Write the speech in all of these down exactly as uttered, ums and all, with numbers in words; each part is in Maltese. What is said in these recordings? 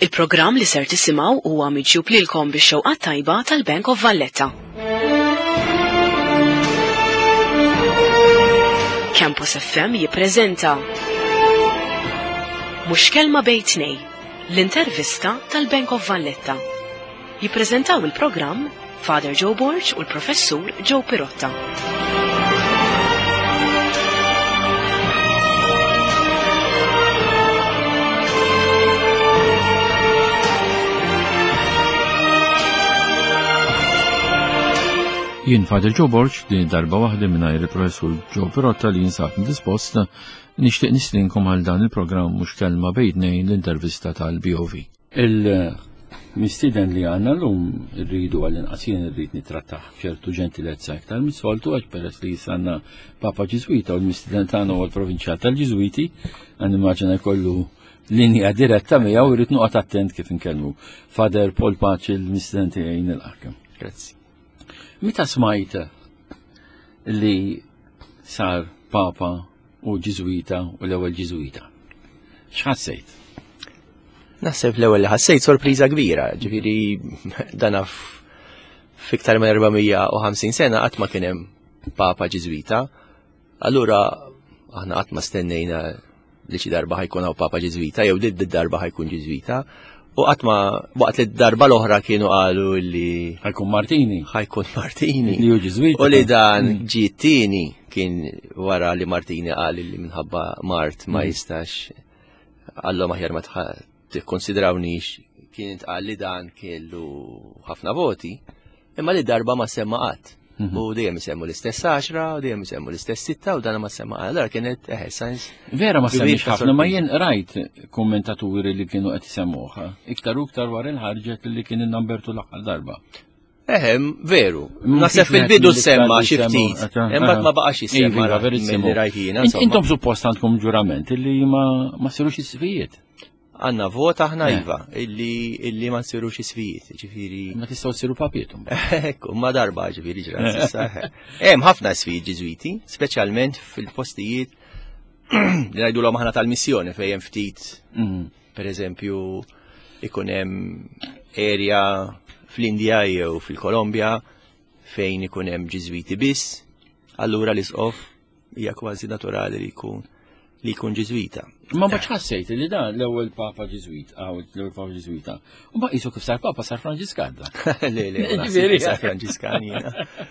Il-programm li ser tisimgħu huwa miġjub lilkom bix-xewqa tajba tal-Bank of Valletta. Campus F M jippreżenta Mhux kelma bejn tnejn, l-intervista tal-Bank of Valletta. Jippreżentaw il-programm Father Joe Borg u l-Professur Joe Pirotta. Jien Father Joe Borg li darba waħda mingħajr il-Professur Joe Pirotta li jinsab disposta nixtieq nislinkom għal dan il-programm mhux kelma bejn tnejn l-intervista tal-B O V. Il-mistiden li għandna llum irridu għall-inqasien irrid nittrattaħ ċertu ġentilezza iktar mis-soltu għax peress li jisanna Papa Ġiżwita u l-mistiden tagħna huwa l-provinċjat tal-Ġiżwiti, għan immaġina jkollu linja diretta miegħu jrid noqgħod attent kif inkellmu. Father Paul Paċi il-mistiden tiegħi nilqak. Grazzi. Meta smajt li sar Papa u Ġiżwita u l-ewwel Ġiżwita, x'ħassejt? Naħseb l-ewwel li ħassejt sorpriża kbira, ġifieri dana f'iktar minn erba'mija u ħamsin sena qatt ma kien hemm Papa Ġiżwita. Allura aħna qatt ma stennejna li xi darba ħajkun hawn Papa Ġiżwita jew dit darba ħajkun Ġiżwita. U qatt ma waqt li d-darba l-oħra kienu qalu li ħajkun Martini. ħajkun Martini. Li hu Ġiżwita. U li dan ġi t-tieni kien wara li Martini qal li minħabba Mart ma jistax għallhom aħjar ma tikkonsidrawniex, kien intqal li dan kellu ħafna voti, imma li darba ma semma qatt. U dejjem isemmu l-istess għaxra, u dejjem isemmu l-istess sitta, u dan ma semma qatt. Allura kienet eħe sajns. Vera ma semmix ħafna, ma jien rajt kommentaturi li kienu qed isemmuha. Iktar u iktar wara l-ħarġet li kien innambertu l-aħħar darba. Eħem, veru. Nasef fil-bidu semma xi ftit. Imma ma baqax jisemma milli rajtina. Intom suppost għandkom ġurament illi ma sirux isfijiet. Għanna vot aħna iva, illi illi ma nsirux isfijiet, ġifieri. Ma tistgħu tsiru papietum. Ekku, ma darba ġifieri ġrat issa. Hemm ħafna sfijiet Ġiżwiti, speċjalment fil-postijiet li ngħidulhom aħna tal-missjoni fejn hemm ftit. Pereżempju ikun hemm area fl-Indja jew fil-Kolombja fejn ikun hemm Ġiżwiti biss, allura l-isqof hija kważi naturali li jkun li jkun Ġiżwita. Ma ma ħassejt li dan l-ewwel Papa Ġiżwita, aw l-ewwel Papa Ġiżwita. U ma qisu kif sar Papa sar Franġiskan. Le le, sar Franġiskan jiena.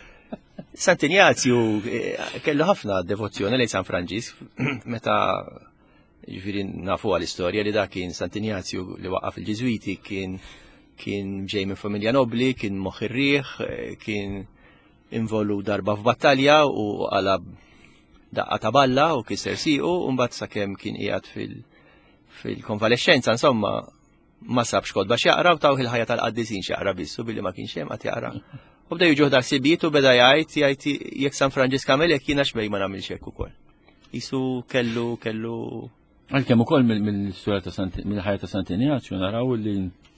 Sant'Ignazju kellu ħafna devozzjoni lejn San Franġisk, meta ġifieri nafu għall-istorja li dak kien Sant'Ignazju li waqaf il-Ġiżwiti kien kien ġej minn familja nobli, kien moħħ ir-riħ, kien involu darba f'battalja u qalab daqqa ta' balla u kisser siqu u mbagħad sakemm kien qiegħed fil-konvalescenza insomma ma sabx kodba x'jaqra u taw il-ħajja tal-qaddisin x'jaqra biss u billi ma kienx hemm qed jaqra. U bda jiġu ħdar sibiet u beda jgħid jgħid jekk San Franġisk għamel jekk jiena xbej ma nagħmilx hekk ukoll. Isu kellu kellu Għalkemm ukoll mill-istorja ta' mill-ħajja ta' Sant'Ignazju naraw li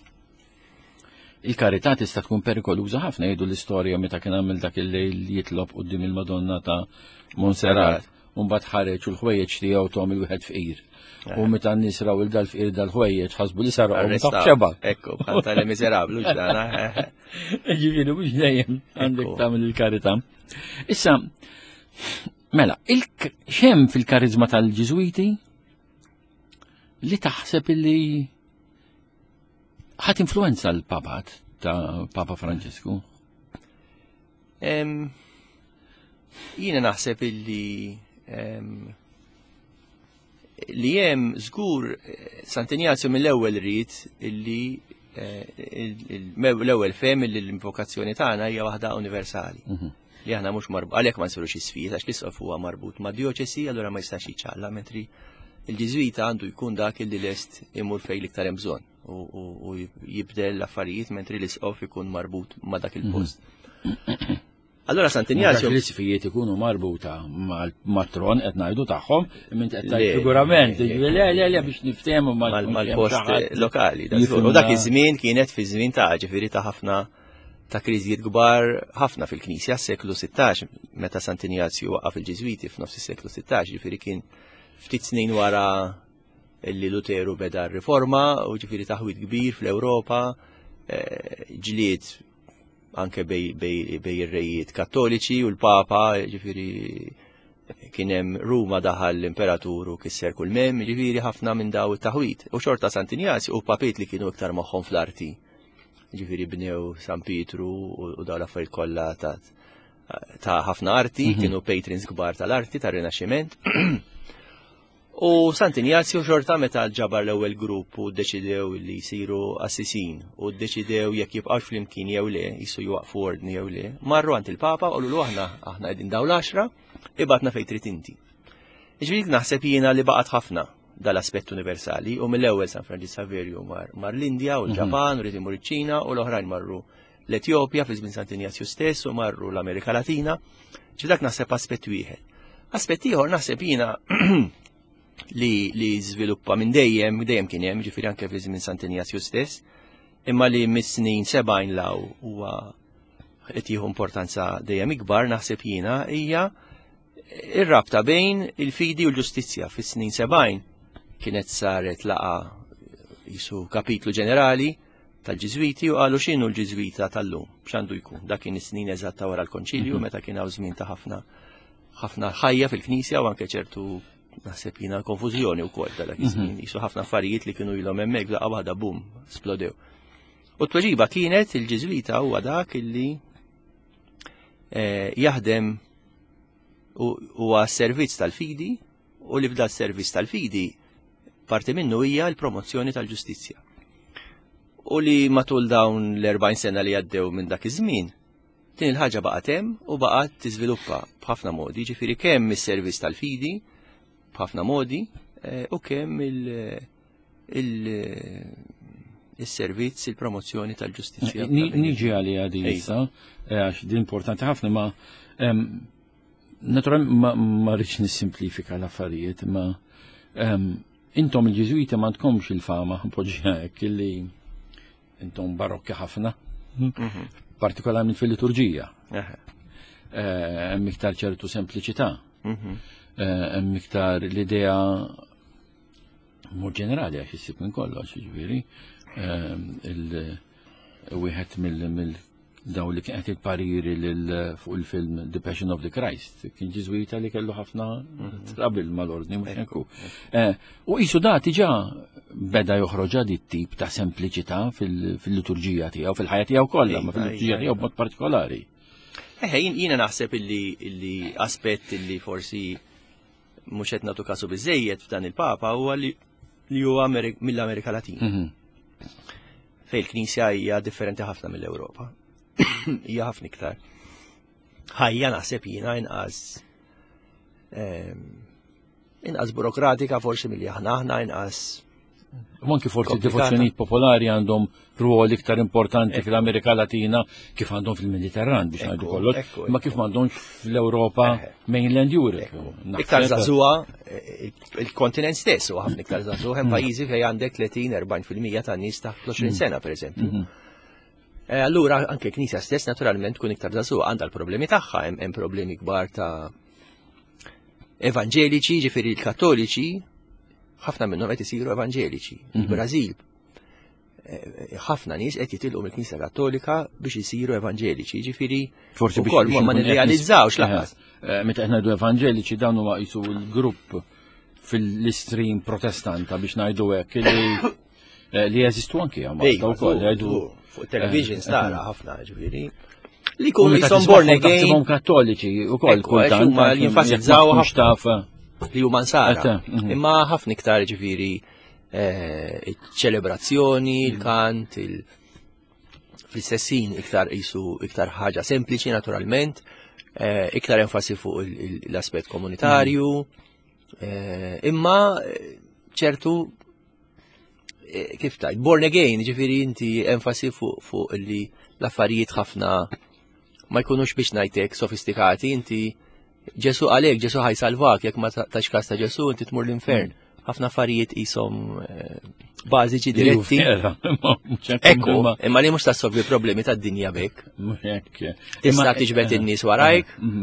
il-karità tista' tkun perikoluża ħafna jgħidu l-istorja meta kien għamel dak il-lejl jitlob quddiem il-Madonna ta' Monserrat u mbagħad ħareġ u l-ħwejjeġ tiegħu tom il-wieħed fqir. U meta n-nies raw il-dal-fqir dal-ħwejjeġ ħasbu li sarqhom ta' xeba. Ekku, bħal tal-miżerabblu ġdana. Ġifieri mhux dejjem għandek tagħmel il-karità. Issa, mela, x'hemm fil-kariżma tal-Ġiżwiti li taħseb illi ħadd influenza l-papat ta' Papa Franġisku? Jiena naħseb illi li hemm żgur Sant'Ignazju mill-ewwel rid illi l-ewwel fem illi l-invokazzjoni tagħna hija waħda universali. Li aħna mhux marbut għalhekk ma nsirux isfijiet għax l-isqof huwa marbut ma' dioċesi allura ma jistax jiċċalla mentri il-Ġiżwita għandu jkun dak illi lest imur fejn l-iktar hemm bżonn u jibdel l-affarijiet mentri l-isqof ikun marbut ma' dak il-post. Allora Sant'Ignazju l-isfijiet ikunu marbuta mal-tron qed ngħidu tagħhom minn qed tajt figurament. Le le le biex niftehmu mal-post lokali. U dak iż-żmien kienet fi żmien ta' ġifieri ta' ħafna ta' kriżijiet kbar ħafna fil-Knisja s-seklu sittax meta Sant'Ignazju waqaf il-Ġiżwiti f'nofs is-seklu sittax ġifieri kien ftit snin wara illi Luteru beda r-riforma u ġifieri taħwid kbir fl-Ewropa, ġlied anke bej bej ir-rejiet Kattoliċi u l-Papa, ġifieri kien hemm Ruma daħal l-Imperatur u kisser kull mem, ġifieri ħafna minn daw it-taħwid. U xorta Sant'Injazju u papiet li kienu iktar moħħhom fl-arti. Ġifieri bnew San Pietru u dawn l-affarijiet kollha ta' ta' ħafna arti, kienu patrons kbar tal-arti tar-Rinaxximent. U Sant'Injazju xorta meta ġabar l-ewwel grupp u ddeċidew li jsiru assisin u ddeċidew jekk jibqgħux flimkien jew le, jisu jwaqfu ordni jew le, marru għand il-Papa u lulu aħna aħna qegħdin dawn l-għaxra ibatna fejn trid inti. Jiġifieri naħseb jiena li baqgħet ħafna dal-aspett universali u mill-ewwel San Francis Xaverju mar mar l-Indja u l-Ġapan u rrid imur iċ-Ċina u l-oħrajn marru l-Etjopja fi żmien Sant'Injazju stess u marru l-Amerika Latina. Ġifieri dak naħseb aspett wieħed. Aspett ieħor naħseb jiena li li żviluppa minn dejjem, dejjem kien hemm, ġifieri anke fi żmien Sant'Injazju stess, imma li mis-snin sebgħin law huwa qed jieħu importanza dejjem ikbar naħseb jiena hija ir-rabta bejn il-fidi u l-ġustizzja. Fis-snin sebgħin kienet saret laqa jisu kapitlu ġenerali tal-Ġiżwiti u qalu x'inhu l-Ġiżwita tal-lum, x'għandu jkun. Dak kien is-snin eżatt wara l-Konċilju meta kien hawn żmien ta' ħafna ħafna ħajja fil-Knisja u anke ċertu naħseb jiena konfużjoni wkoll dak iż-żmien, jisu ħafna affarijiet li kienu ilhom hemmhekk daqqa waħda bum, splodew. U t-tweġiba kienet il-Ġiżwita huwa dak illi jaħdem huwa s-servizz tal-fidi u li f'da s-servizz tal-fidi parti minnu hija l-promozzjoni tal-ġustizzja. U li matul dawn l-erbgħin sena li għaddew minn dak iż-żmien, din il-ħaġa baqgħet hemm u baqgħet tiżviluppa b'ħafna modi, ġifieri kemm is-servizz tal-fidi b'ħafna modi u kemm il-servizz il-promozzjoni tal-ġustizzja. Niġi għali għadi issa, għax din importanti ħafna, ma naturalment ma rridx nissimplifika l-affarijiet, ma intom il-Ġiżwiti ma tkomx il-fama poġġija hekk illi intom barokki ħafna, partikolarment fil-liturġija. Hemm iktar ċertu sempliċità. Hemm iktar l-idea mod ġenerali għax issib minn kollox, ġifieri, il-wieħed mill daw li kienet il-pariri fuq il-film The Passion of the Christ, kien Ġiżwita li kellu ħafna trabil mal-ordni mhux hekk. U qisu da diġà beda joħroġ di tip ta' sempliċità fil-liturġija tiegħu, fil-ħajja tiegħu kollha, ma fil-liturġija tiegħu b'mod partikolari. Eħe, jiena naħseb illi aspett illi forsi mhux qed nagħtu kasu biżejjed f'dan il-Papa huwa li huwa mill-Amerika Latina. Fejn il-Knisja hija differenti ħafna mill-Ewropa. Hija ħafna iktar. Ħajja naħseb jiena inqas inqas burokratika forsi milli aħna aħna inqas. Anki forsi devozzjonijiet popolari għandhom ruol iktar importanti fil-Amerika Latina kif għandhom fil-Mediterran biex ngħidu kollox, ma kif m'għandhomx fl-Ewropa mainland Europe. Iktar żagħżugħa il-kontinent stess huwa ħafna iktar żagħżugħ hemm pajjiżi fejn għandek tletin erbgħin fil-mija tan-nies taħt l-għoxrin sena pereżempju. Allura anke l-Knisja stess naturalment tkun iktar żagħżugħa għandha l-problemi tagħha, hemm problemi kbar ta' evanġeliċi, ġifieri l-Kattoliċi, ħafna minnhom qed isiru evanġeliċi. Il-Brażil ħafna nies qed jitilqu mill-Knisja Kattolika biex isiru evanġeliċi, ġifieri forsi biex ma nirrealizzawx laqas. Meta qed ngħidu evanġeliċi dawn huma qisu l-grupp fil-istream protestanta biex ngħidu hekk li jeżistu anke wkoll jgħidu fuq television stara ħafna ġifieri. Li jkunu jisom born again kattoliċi wkoll kultant ma jinfasizzaw ħafna li huma nsara. Imma ħafna iktar ġifieri iċ-ċelebrazzjoni, il-kant, fl-istessin iktar qisu iktar ħaġa sempliċi naturalment, iktar enfasi fuq l-aspett komunitarju, imma ċertu kif tajt, born again, ġifieri inti enfasi fuq li l-affarijiet ħafna ma jkunux biex ngħidlek sofistikati, inti Ġesu għalek, Ġesu ħaj salvak, jekk ma tax kas ta' Ġesu, inti tmur l-infern. Ħafna affarijiet qishom bażiċi diretti. Ekku, imma li mhux tassolvi problemi tad-dinja bekk. Tista' tiġbed in-nies warajk,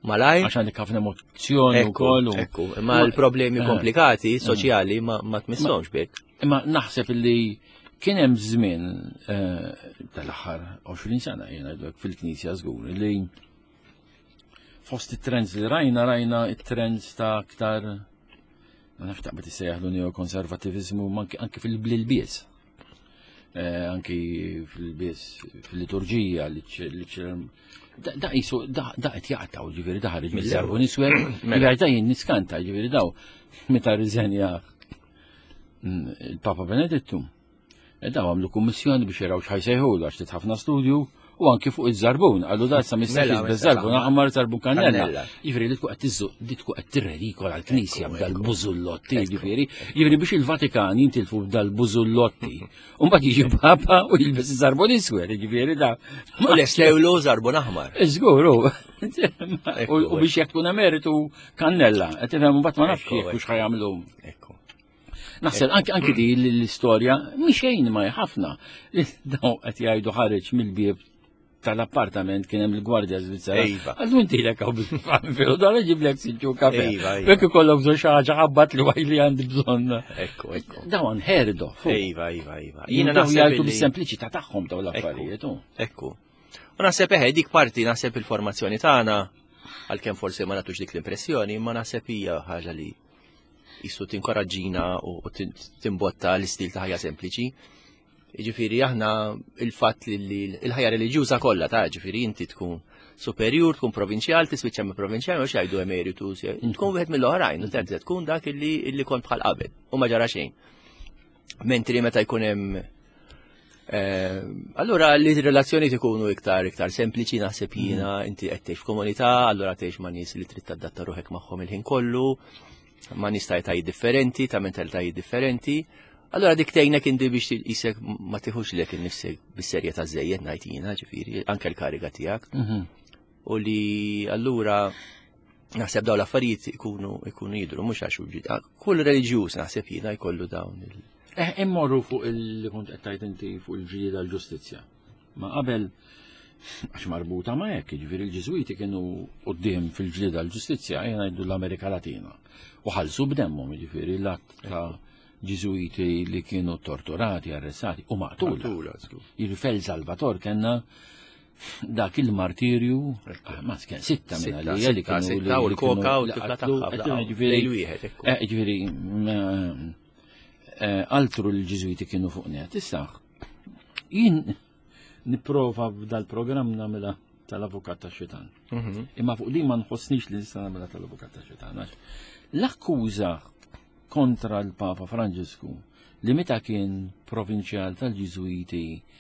malajr. Għax għandek ħafna emozzjoni wkoll. Ekku, imma l-problemi komplikati soċjali ma tmissomx bek. Imma naħseb li kien hemm żmien tal-aħħar għoxrin sena jiena fil-Knisja żgur li fost it-trends li rajna rajna it-trends ta' aktar ma nafx taqbad issejjaħlu neokonservativizmu anke fil-blielbies. Anki fil-bies fil-liturġija da jisu da qed jaqtaw ġifieri da ħareġ mill-servu niswer il-verità jien niskanta ġifieri daw meta riżenja il-Papa Benedittu daw għamlu kummissjoni biex jaraw x'ħajsejħulu għax ħafna studju u anki fuq iż-żarbun għallu da sa mistax biż-żarbun aħmar żarbun kannella. Ġifieri li tkun qed tiżżu li tkun qed tirredikola l-Knisja b'dal-bużullotti ġifieri ġifieri biex il-Vatikan jintilfu b'dal-bużullotti. U mbagħad jiġi Papa u jilbes iż-żarbun iswer ġifieri da. U leslewlu żarbun aħmar. Żgur u biex jekk tkun emeritu kannella. Qed tifhem mbagħad ma nafx jekk hux ħajamlu. Naħseb anke di l-istorja mixejn ma ħafna. Daw qed jgħidu ħareġ mill-bieb tal-appartament kien hemm il-Gwardja Svizzera. Għallu inti lek hawn bil-fil, dan ġiblek sinċu kafe. Bekk ikollok bżonn xi ħaġa ħabbat li wajli għandi bżonn. Ekku, ekku. Dawn ħerdu. Iva, iva, iva. Jiena naħseb bis-sempliċità tagħhom dawn l-affarijiet. Ekku. U naħseb eħe dik parti naħseb il-formazzjoni tagħna għalkemm forsi ma nagħtux dik l-impressjoni, imma naħseb hija ħaġa li jissu tinkoraġġina u timbotta l-istil ta' ħajja sempliċi. Ġifiri aħna il-fatt li il-ħajja reliġjuża kollha ta' ġifiri inti tkun superjur, tkun provinċjal, tiswiċċa minn provinċjal u xajdu emeritu, tkun wieħed mill-oħrajn, u terza tkun dak illi kont bħal qabel u ma ġara xejn. Mentri meta jkun hemm allura li relazzjoni ikunu iktar iktar sempliċi naħseb jiena inti qed tgħix f'komunità, allura tgħix ma' nies li trid tadatta ruħek magħhom il-ħin kollu, ma' nies ta' etajiet differenti, ta' mentalitajiet differenti. Allora dik tgħinek inti biex isek ma tieħux lek innifsek bis-serjetà żejjed ngħid jiena, ġifieri anke l-kariga tiegħek. U li allura naħseb dawn l-affarijiet ikunu ikunu jidhru mhux għax ġid. Kull reliġjuż naħseb jiena jkollu dawn il. Eh immorru fuq il kont qed tgħid inti fuq il-ġlieda l-ġustizzja. Ma qabel għax marbuta ma hekk, ġifieri l-Ġiżwiti kienu quddiem fil-ġlieda l-ġustizzja ngħidu l-Amerika Latina. U ħallsu b'demmhom ġifieri l-att ta' Ġiżwiti li kienu torturati, arrestati u maqtula. Il-Fel Salvator kena dak il-martirju, ma kien sitta minna li li kienu sitta u l-koka u ġifiri, altru l-Ġiżwiti kienu fuq net. Issa, jien niprofa dal-program namela tal-avukat ta' xitan. Imma fuq li ma nħossnix li nista namela tal-avukat ta' xitan. L-akkuża kontra l-Papa Franġisku li meta kien provinċjal tal-Ġiżwiti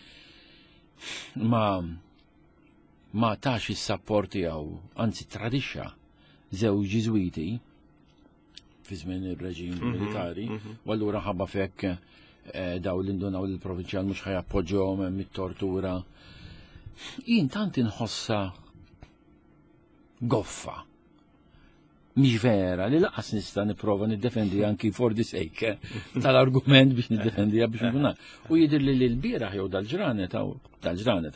ma ma tax is-sapport tiegħu, anzi tradixxa żewġ Ġiżwiti fi żmien ir-reġim militari, u allura ħabba fekk daw l-indunaw l-provinċjal mhux ħajappoġġjahom mit-tortura. Jien tant inħossa goffa. Mhix vera li laqas nista' nipprova niddefendi anki for the sake tal-argument biex niddefendiha biex nkun u jidher li l-bieraħ jew dal-ġranet aw dal-ġranet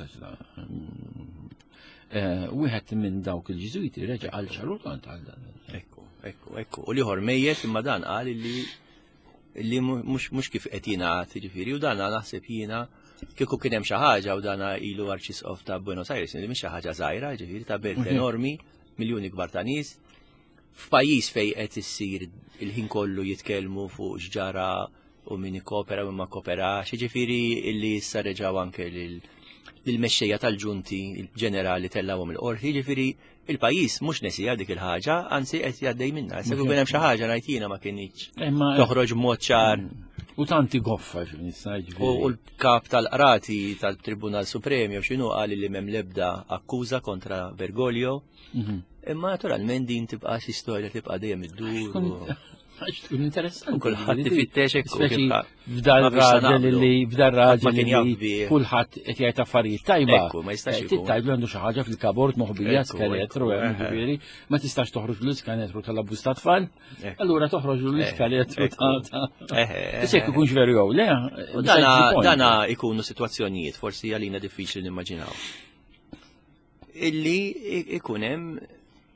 wieħed minn dawk il-Ġiżwiti reġa' għal xarutant għal dan. Ekku, ekku, ekku. U liħor mejjed imma dan qal li li mhux kif qed jingħad jiġifieri u dan naħseb jiena kieku kien hemm xi ħaġa u dan ilu Arċisqof ta' Buenos Aires li mhix xi ħaġa żgħira jiġifieri ta' belt enormi, miljuni kbar ta' nies. F'pajjiż fejn qed issir il-ħin kollu jitkellmu fuq x'ġara u min ikkopera u ma kooperax, jiġifieri illi issa reġgħu anke lill-mexxejja tal-ġunti il-ġenerali tellawhom il-qorti, jiġifieri il-pajjiż mhux nesija dik il-ħaġa, anzi qed jgħaddej minnha. Issa kien hemm xi ħaġa ngħid jiena ma kienx toħroġ b'mod ċar. U tanti goffa U l-kap tal-qrati tal-Tribunal Supremi u x'inhu qal li m'hemm l-ebda akkuża kontra Bergoglio. Imma naturalment din tibqa' xi storja tibqa' dejjem iddur. Għax tkun interessanti. Kulħadd tifittex hekk f'dar raġel li f'dar raġel li kulħadd qed jgħid affarijiet tajba. Ma jistax ikun. Tittajlu għandu xi ħaġa fil-kabort moħbija skaletru hemm ġifieri, ma tistax toħroġ l-iskanetru tal-abbuż ta' tfal, allura toħroġ l-iskanetru ta' Issa jekk ikunx veru jew le. Dana ikunu sitwazzjonijiet forsi għalina diffiċli nimmaġinaw. Illi ikun hemm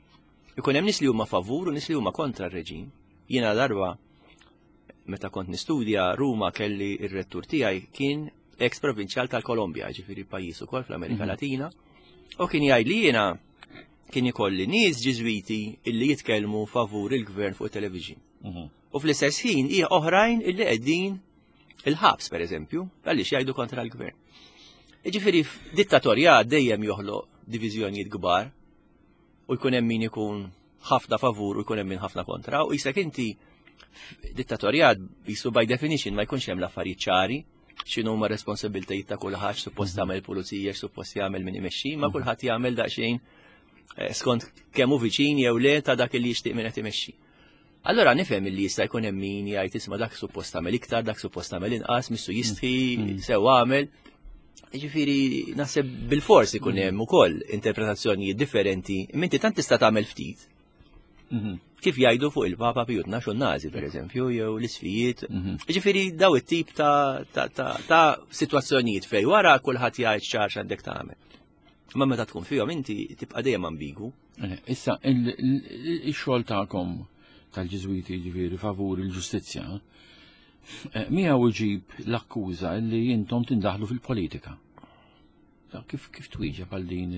ikun hemm nies li huma favur u nies li huma kontra r-reġim. Jiena darba meta kont nistudja Ruma kelli ir-rettur tiegħi kien ex-provinċjal tal-Kolombja, ġifieri pajjiż ukoll fl-Amerika Latina, u kien jgħid li jiena kien ikolli nies Ġiżwiti illi jitkellmu favur il-gvern fuq it-television. U fl-istess ħin hija oħrajn illi qegħdin il-ħabs pereżempju għaliex jgħidu kontra l-gvern. Ġifieri dittatorjat dejjem joħloq diviżjonijiet kbar u jkun hemm min ikun ħafna favur u jkun hemm min ħafna kontra u jisek inti dittatorjat jisu by definition ma jkunx hemm l-affarijiet ċari x'inhu huma responsabiltajiet ta' kulħadd suppost tagħmel pulizija suppost jagħmel min imexxi, ma kulħadd jagħmel daqsxejn skont kemm hu viċin jew le ta' dak li jixtieq min qed imexxi. Allora nifhem illi jista' jkun hemm min jgħid isma' dak suppost tagħmel iktar, dak suppost tagħmel inqas, missu jistħi sew għamel. Jiġifieri naħseb bil-fors ikun hemm ukoll interpretazzjonijiet differenti, minti tant tista' tagħmel ftit. Kif jgħidu fuq il-Papa Piju tnax Nazi, per eżempju, jew l-isfijiet. Ġifieri daw it-tip ta' sitwazzjonijiet fej wara kulħadd jgħid ċar x'għandek tagħmel. Ma meta tkun fihom inti tibqa' dejjem ambigu. Issa ix-xogħol tagħkom tal-Ġiżwiti ġifieri favur il-ġustizzja miegħu iġib l-akkuża li intom tindaħlu fil-politika. Kif kif twieġeb għal din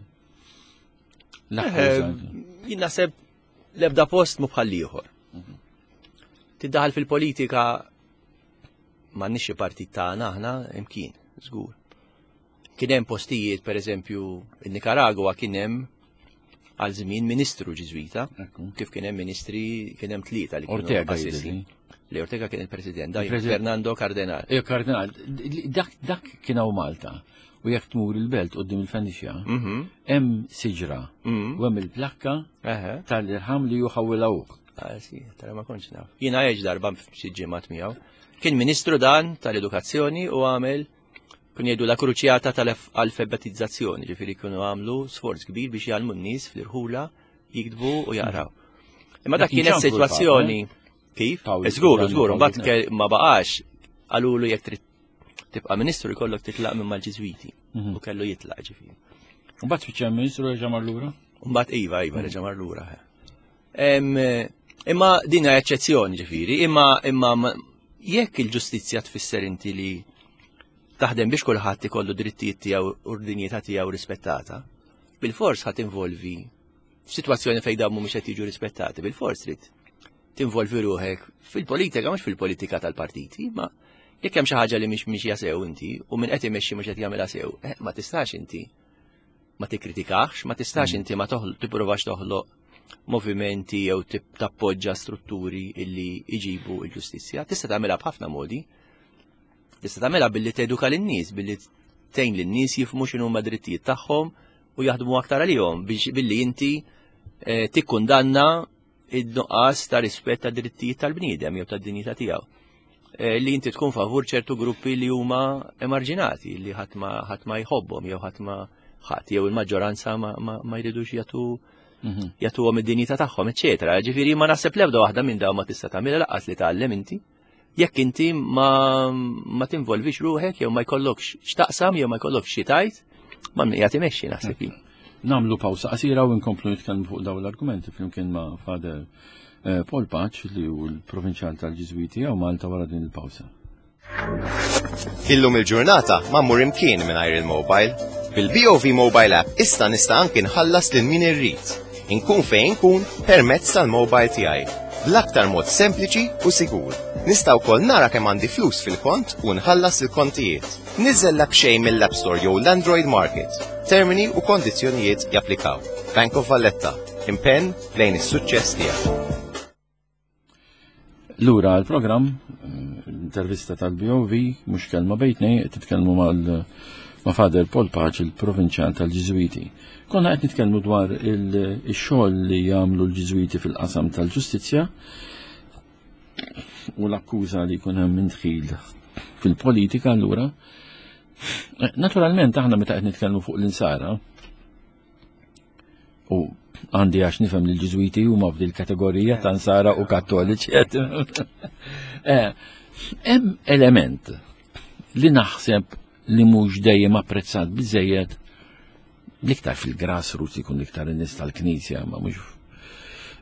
l-akkuża? Jien naħseb l-ebda post mu bħal ieħor. Tiddaħal fil-politika m'għandniex xi partit tagħna aħna imkien, żgur. Kien hemm postijiet pereżempju in-Nikaragwa kien hemm għal żmien Ministru Ġiżwita, kif kien hemm ministri kien hemm tlieta li kienu assissi. Li Ortega kien il-President, Fernando Cardenal. Eh, Cardenal, dak kien hawn Malta. U jekk tmur il-belt qudiem il-Fenixja, hemm siġra u hemm il-plakka tal-irħam li juħawilawk. Ah, si, tara ma kontx naf. Jiena għeġ darba f'xi ġimgħat miegħu. Kien Ministru dan tal-Edukazzjoni u għamel kun jgħidu la kruċjata tal-alfabetizzazzjoni, ġifieri kienu għamlu sforz kbir biex jgħalmu n-nies fl-irħula jiktbu u jaqraw. Imma dak kienet sitwazzjoni kif? Żgur, żgur, mbagħad ma baqax għalulu jekk trid tibqa' Ministru jkollok titlaq minn mal-Ġiżwiti u kellu jitlaq ġifieri. Mbagħad spiċċa Ministru reġa' mar lura? Mbagħad iva, iva reġa' mar lura. Imma din hija eċċezzjoni ġifieri, imma imma jekk il-ġustizzja tfisser inti li taħdem biex kulħadd ikollu drittijiet tiegħu u d-dinjità tiegħu rispettata, bil-fors ħadd involvi f'sitwazzjoni fejn dawn mhumiex qed jiġu rispettati, bil-fors trid tinvolvi ruħek fil-politika mhux fil-politika tal-partiti, ma jekk hemm xi ħaġa li mhix mixja sew inti u min qed imexxi mhux qed jagħmilha sew, ma tistax inti ma tikkritikax, ma tistax inti ma tippruvax toħloq movimenti jew tappoġġa strutturi illi iġibu l-ġustizzja. Tista' tagħmilha b'ħafna modi. Tista' tagħmilha billi teduka lin-nies, billi tgħin lin-nies jifhmu x'inhuma drittijiet tagħhom u jaħdmu aktar għalihom biex billi inti tikkundanna id-nuqqas ta' rispett ta' drittijiet tal-bniedem jew tad-dinjità tiegħu. Li inti tkun favur ċertu gruppi li huma emarġinati, li ħadd ma jħobbhom jew ħadd ma ħadd jew il-maġġoranza ma jridux jagħtu jagħtuhom id-dinjità tagħhom, eċċetera. Ġifieri ma naħseb l-ebda waħda minn dawn ma tista' tagħmilha laqqas li tgħallem inti. Jekk inti ma ma tinvolvix ruħek jew ma jkollokx x'taqsam jew ma jkollokx xi tajt, ma qiegħed imexxi naħseb jien. Namlu pawsa qasira u nkomplu nitkellmu fuq dawn l-argumenti flimkien ma' Fader Paul Paċ li hu l-provinċjal tal-Ġiżwiti jew Malta wara din il-pawsa. Illum il-ġurnata ma mmur imkien mingħajr il-mobile. Bil-B O V Mobile App issa nista' anke nħallas lil min irrid. Inkun fejn nkun permezz tal-mobile tiegħi. Bl-aktar mod sempliċi u sigur. Nista' wkoll nara kemm għandi flus fil-kont u nħallas il-kontijiet. Niżel l-app xejn mill-App Store jew l-Android Market. Termini u kondizzjonijiet japplikaw. Bank of Valletta. Impenn lejn is-suċċess tiegħek. Lura l-programm, intervista tal-B O V, mhux kelma bejtnej, titkellmu ma' Fader Paul Paċ, il-provinċjal tal-Ġiżwiti. Konna qed nitkellmu dwar il-xogħol li jagħmlu l-Ġiżwiti fil-qasam tal-ġustizzja u l-akkuża li jkun hemm intħil fil-politika allura. Naturalment aħna meta qed nitkellmu fuq l-insara u għandi għax nifhem li l-Ġiżwiti huma f'dil kategorija ta' nsara u kattoliċi. Hemm element li naħseb li mhux dejjem apprezzat biżejjed l-iktar fil-grassroots ikun l-iktar in-nies tal-Knisja ma mhux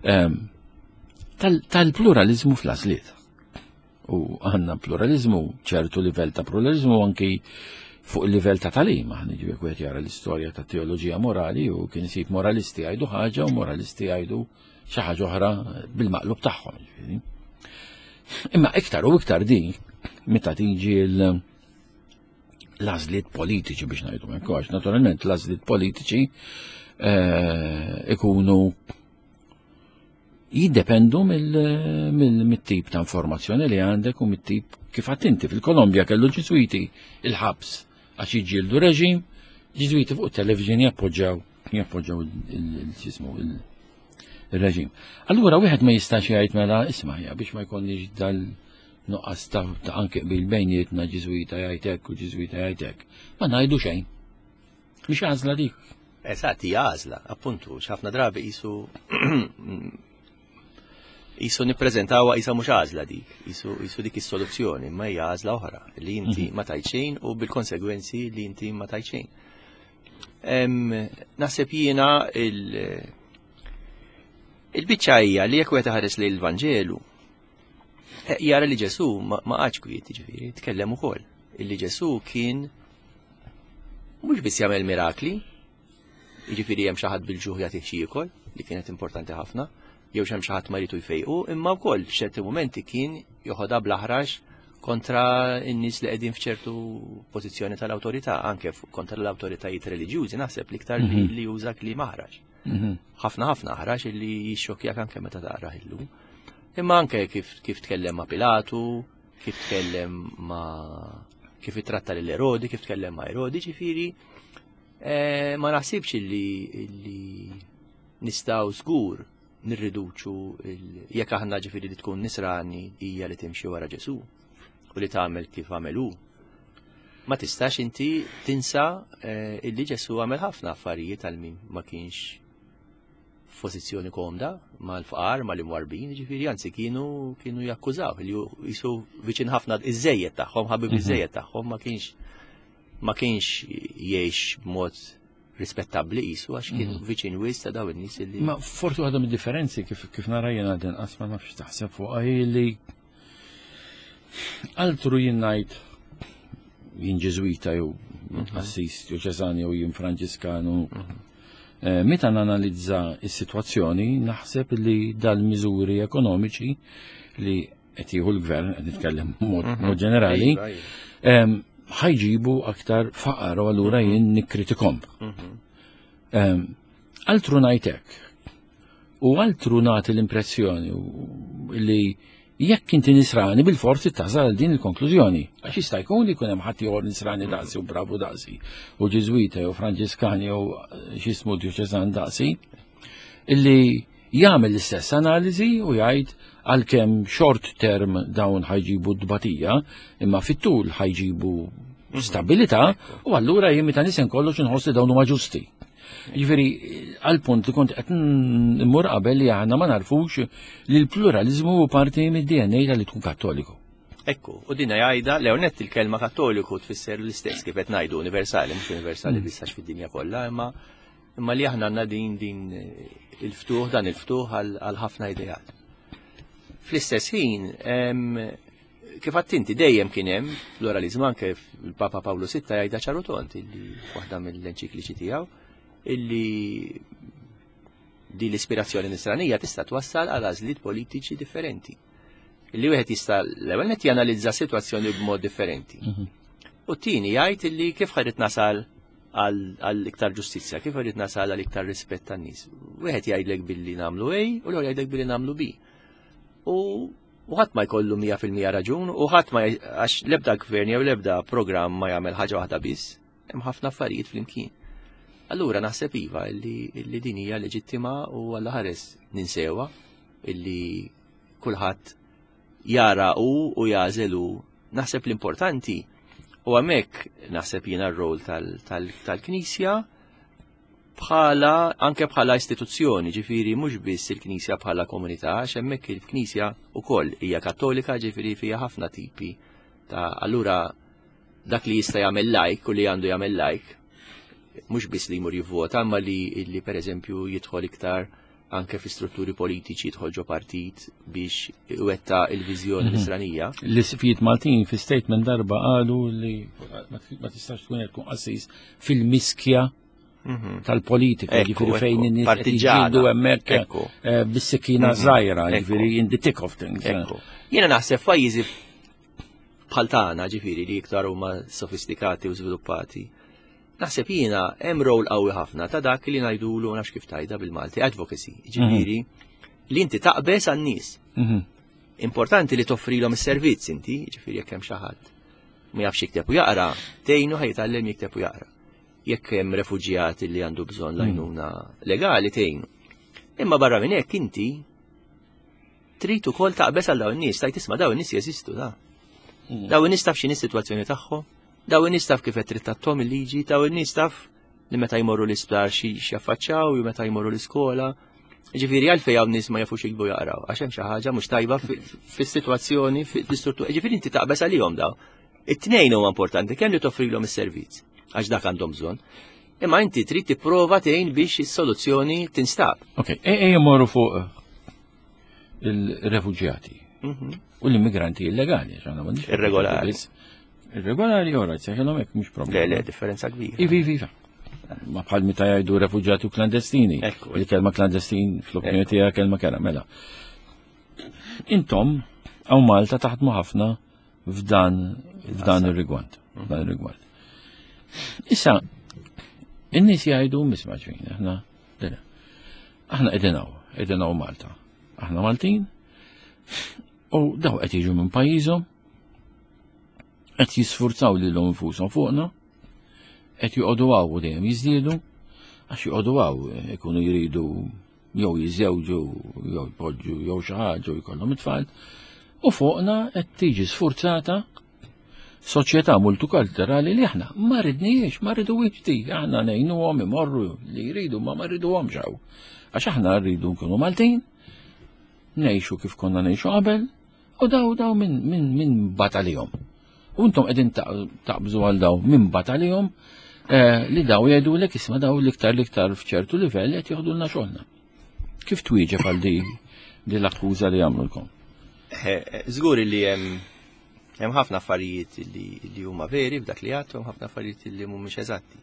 tal-pluralizmu fl-għażliet. U għandna pluralizmu, ċertu livell ta' pluralizmu anki fuq il-livell ta' talim, aħna ġibi kwet jara l-istorja ta' teoloġija morali u kien isib moralisti għajdu ħaġa u moralisti għajdu xi ħaġa oħra bil-maqlub tagħhom. Imma iktar u iktar din meta tiġi l-għażliet politiċi biex ngħidu m'hekk, naturalment l-għażliet politiċi ikunu jiddependu mill-tip ta' informazzjoni li għandek u mit-tip kif għattinti fil-Kolombja kellu ġiżwiti il-ħabs għax jiġġieldu reġim, ġiżwiti fuq television jappoġġaw jappoġġaw il-reġim. Allura wieħed ma jistax jgħid mela isma' biex ma jkollniex dal-nuqqas ta' anke bil-bejnietna ġiżwita jgħid hekk u ġiżwita jgħid hekk. Ma ngħidu xejn. Mhix għażla dik. Eżatt, hija għażla, appuntu, x'ħafna drabi qisu qisu nippreżentawha qisha mhux għażla dik, qisu dik is-soluzzjoni, imma hija għażla oħra li inti ma tajt xejn u bil-konsegwenzi li inti ma tajt xejn. Naħseb jiena il-biċċa hija li jekk wieħed iħares lejn il-Vanġelu jara li Ġesu ma qagħadx kwiet, jiġifieri tkellem ukoll. Illi Ġesu kien mhux biss jagħmel mirakli, jiġifieri hemm xi ħadd bil-ġuħ jagħtih xi jiekol li kienet importanti ħafna, jew hemm xi ħadd maritu jfejqu, imma wkoll f'ċerti momenti kien joħodha bl-aħrax kontra n-nies li qegħdin f'ċertu pożizzjoni tal-awtorità, anke kontra l-awtoritajiet reliġjużi, naħseb l-iktar li juża kliem aħrax. Ħafna ħafna aħrax illi jixxokkjak anke meta taqra illum. Imma anke kif tkellem ma' Pilatu, kif tkellem ma' kif ittratta lil Erodi, kif tkellem ma' Erodi, ġifieri ma naħsibx illi nistgħu żgur nirriduċu jekk aħna ġifieri li tkun nisrani hija li timxi wara Ġesu u li tagħmel kif għamelu. Ma tistax inti tinsa illi Ġesu għamel ħafna affarijiet għal min ma kienx f'pożizzjoni komda mal-fqar, mal-imwarbin, ġifieri anzi kienu kienu jakkużaw li jisu viċin ħafna iż-żejjed tagħhom, ħabib iż-żejjed tagħhom ma kienx ma kienx jgħix b'mod rispettabbli qisu għax kien viċin wis ta' daw in-nies li. Ma fortu għadhom id-differenzi kif kif nara jiena din qasma ma nafx taħseb fuq li altru jien ngħid jien Ġeżwita jew Assis jew Ċesani jew jien Franġiskanu. Meta nanalizza s-sitwazzjoni naħseb li dal-miżuri ekonomiċi li qed jieħu l-gvern qed nitkellem mod ġenerali ħajġibu aktar faqar u allura jien nikkritikom. Altru ngħidlek u altru nagħti l-impressjoni li jekk inti nisrani bil-forzi tażal din il-konklużjoni. Għax jista' jkun li jkun hemm ħadd ieħor nisrani daqsi u bravu daqsi u Ġeżwita jew Franġiskani jew x'ismu Djoċesan daqsi illi jagħmel l-istess analiżi u jgħid għalkemm short term dawn ħajġibu d-batija imma fit-tul ħajġibu stabilità u allura jien meta nisem kollox inħossi dawn huma ġusti. Jiġifieri għall-punt li kont qed immur qabel li aħna ma narfux li l-pluralizmu hu parti mid-D N A li tkun Kattoliku. Ekku, u din jgħidha Leonet il-kelma Kattoliku tfisser l-istess kif qed ngħidu universali, mhux universali biss fid-dinja kollha, imma imma li aħna għandna din din il-ftuħ dan il-ftuħ għal ħafna idejat. Fl-istess ħin, kif għattinti dejjem kien hemm pluralizmu anke il-Papa Pawlu Sitta jgħidha ċaru tont illi waħda mill-enċikliċi tiegħu illi di l-ispirazzjoni nisranija tista' twassal għal għażliet politiċi differenti. Illi wieħed jista' l-ewwel qed janalizza sitwazzjoni b'mod differenti. U t-tieni jgħid illi kif ħarid nasal għal iktar ġustizzja, kif ħarid nasal għal iktar rispett tan-nies. Wieħed jgħidlek billi nagħmlu A u l jgħidlek billi nagħmlu B. U ħadd ma jkollu mija fil-mija raġun u ħadd ma għax l-ebda gvern jew l-ebda programm ma jagħmel ħaġa waħda biss, hemm ħafna affarijiet flimkien. Allura naħseb iva illi din hija leġittima u alla ħares ninsewa illi kulħadd jara u u jażel u naħseb l-importanti u hemmhekk naħseb jiena r-rol tal-Knisja bħala anke bħala istituzzjoni, ġifieri mhux biss il-Knisja bħala komunità, għax hemmhekk il-Knisja wkoll hija Kattolika, ġifieri fiha ħafna tipi ta' allura dak li jista' jagħmel like u li għandu jagħmel like mhux biss li jmur jivvota, imma li, li pereżempju jidħol iktar anke fi strutturi politiċi tħolġu partit biex iwetta il-viżjoni l-isranija. L-isfijiet Maltin fi statement darba qalu li ma tistax tkun tkun qassis fil-miskja tal-politika, ġifieri fejn in-nies qed jiġġieldu hemmhekk bis-sikkina żgħira, ġifieri in the thick of things. Jiena naħseb pajjiżi bħal tagħna ġifieri li iktar huma sofistikati u żviluppati. Naħseb jiena hemm rol qawwi ħafna ta' dak li ngħidulu nafx kif tajda bil-Malti advocacy, ġifieri li inti taqbes għan-nies. Importanti li toffrilhom is-servizz inti, ġifieri jekk hemm xi ħadd ma jafx jikteb u jaqra, tgħinu ħajtgħallem jikteb u jaqra. Jekk hemm refuġjati li għandu bżonn għajnuna legali tgħinu. Imma barra minn hekk inti trid ukoll taqbes għal dawn in-nies, tajt isma' dawn in-nies jeżistu da. Dawn in-nies taf x'inhi s-sitwazzjoni tagħhom. Daw in-nies taf kif qed trittatthom il-liġi, daw in-nies taf li meta jmorru l-isptar xi jaffaċċaw, u meta jmorru l-iskola. Ġifieri għalfejn hawn nies ma jafux jikbu jaqraw, għax hemm xi ħaġa mhux tajba fis-sitwazzjoni fl-istruttura. Ġifieri inti taqbes għalihom daw. It-tnejn huma importanti, kemm li toffrilhom is-servizz, għax dak għandhom bżonn. Imma inti trid tipprova tgħin biex is-soluzzjoni tinstab. Ok, ejja morru fuq il-refuġjati u l-immigranti illegali, irregolari. Irregolari, ora, seħelom ek, mux problema. Le, le, differenza kbira. Ivi, ivi, ivi. Ma bħal meta jgħidu refuġjati u klandestini. Li kelma klandestin fl-opinjoni tiegħek kelma kera, mela. Intom, għaw Malta taħdmu ħafna f'dan f'dan ir-rigward. F'dan ir-rigward. Issa, in-nies jgħidu misma' ġwin, aħna aħna qegħdinaw, qegħdinaw Malta. Aħna Maltin, u daw qed jiġu minn pajjiżhom, qed jisfurzaw lilhom infushom fuqna, qed joqogħdu għaw dejjem jiżdiedu, għax joqogħdu għaw ikunu jridu jew jiżżewġu, jew jpoġġu jew xi ħaġa jew jkollhom it-tfal, u fuqna qed tiġi sfurzata soċjetà multikulturali li aħna ma ridniex, ma rriduhiex di, aħna ngħinuhom imorru li jridu ma ma rriduhomx hawn. Għax aħna rridu nkunu Maltin, ngħixu kif konna ngħixu qabel, u daw daw minn min min batalihom. U intom qegħdin taqbżu għal daw minn batalihom li daw jgħidu lek isma' daw l-iktar l-iktar f'ċertu livell qed jieħdulna xogħolna. Kif twieġeb għal di l-akkuża li jagħmlulkom? Żgur li hemm hemm ħafna affarijiet li huma veri f'dak li għadtu, hemm ħafna affarijiet li mhumiex eżatti.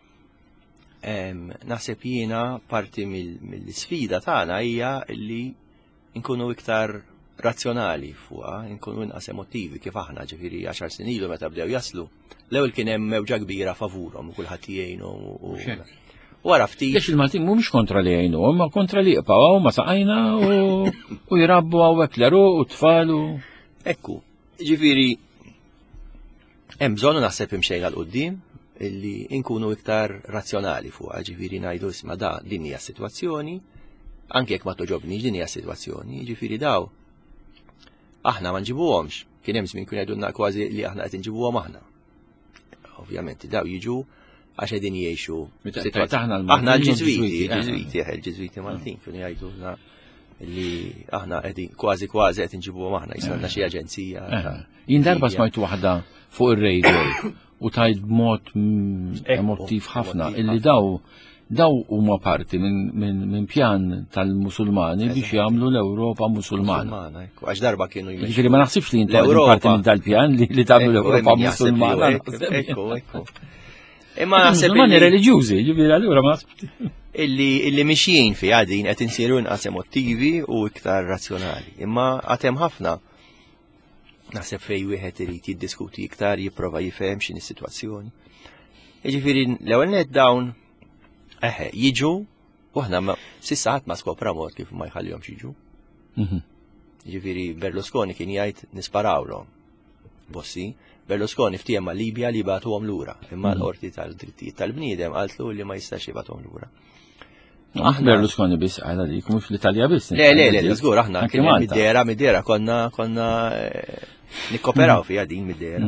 Naħseb jiena parti mill-sfida tagħna hija li nkunu iktar razzjonali fuqha, nkunu inqas emotivi kif aħna ġifieri għaxar snin ilu meta bdew jaslu. L-ewwel kien hemm mewġa kbira favurhom u kulħadd jgħinhom u wara ftit. Għax il-Maltin mhumiex kontra li jgħinuhom, ma kontra li jqbgħu ma saqajna u jirabbu hawnhekk l-eru u tfal u. Ekku, ġifieri hemm bżonn naħseb imxejn għal quddiem illi nkunu iktar razzjonali fuqha, ġifieri ngħidu isma' da din hija s-sitwazzjoni, anke jekk ma toġobniex din hija s-sitwazzjoni, ġifieri daw aħna ma nġibuhomx, kien hemm żmien kien jgħidulna kważi li aħna qed inġibuhom aħna. Ovvjament daw jiġu għax qegħdin jgħixu aħna l-Ġiżwiti, l-Ġiżwiti il-Ġiżwiti Maltin kienu jgħidulna li aħna qegħdin kważi kważi qed inġibuhom aħna jisna xi aġenzija. Jien darba smajtu waħda fuq ir-radio u tajt b'mod emotiv ħafna illi daw daw huma parti minn pjan tal-Musulmani biex jagħmlu l-Ewropa Musulmana. Għax darba kienu jmexxu. Jiġifieri ma naħsibx li intom parti minn dal-pjan li tagħmlu l-Ewropa Musulmana. Ekku, ekku. Imma naħseb Musulmani reliġjużi, ġifieri allura ma illi illi mixjin fi għadin qed insiru inqas emotivi u iktar razzjonali. Imma għad hemm ħafna naħseb fejn wieħed irid jiddiskuti iktar, jipprova jifhem x'inhi s-sitwazzjoni. Jiġifieri l-ewwel net dawn eħe, jiġu, u aħna sissa ħadd ma skopra mod kif ma jħallihomx jiġu. Ġifieri Berlusconi kien jgħid nisparawlhom. Bossi, Berlusconi ftiem ma' Libja li bagħtuhom lura, imma l-qorti tal-drittijiet tal-bniedem qaltlu li ma jistax jibgħatuhom lura. Aħna Berlusconi biss għala dik mhux fl-Italja biss. Le, le, le, żgur aħna kien mid-dera, mid-dera konna konna nikkoperaw fiha din mid-dera.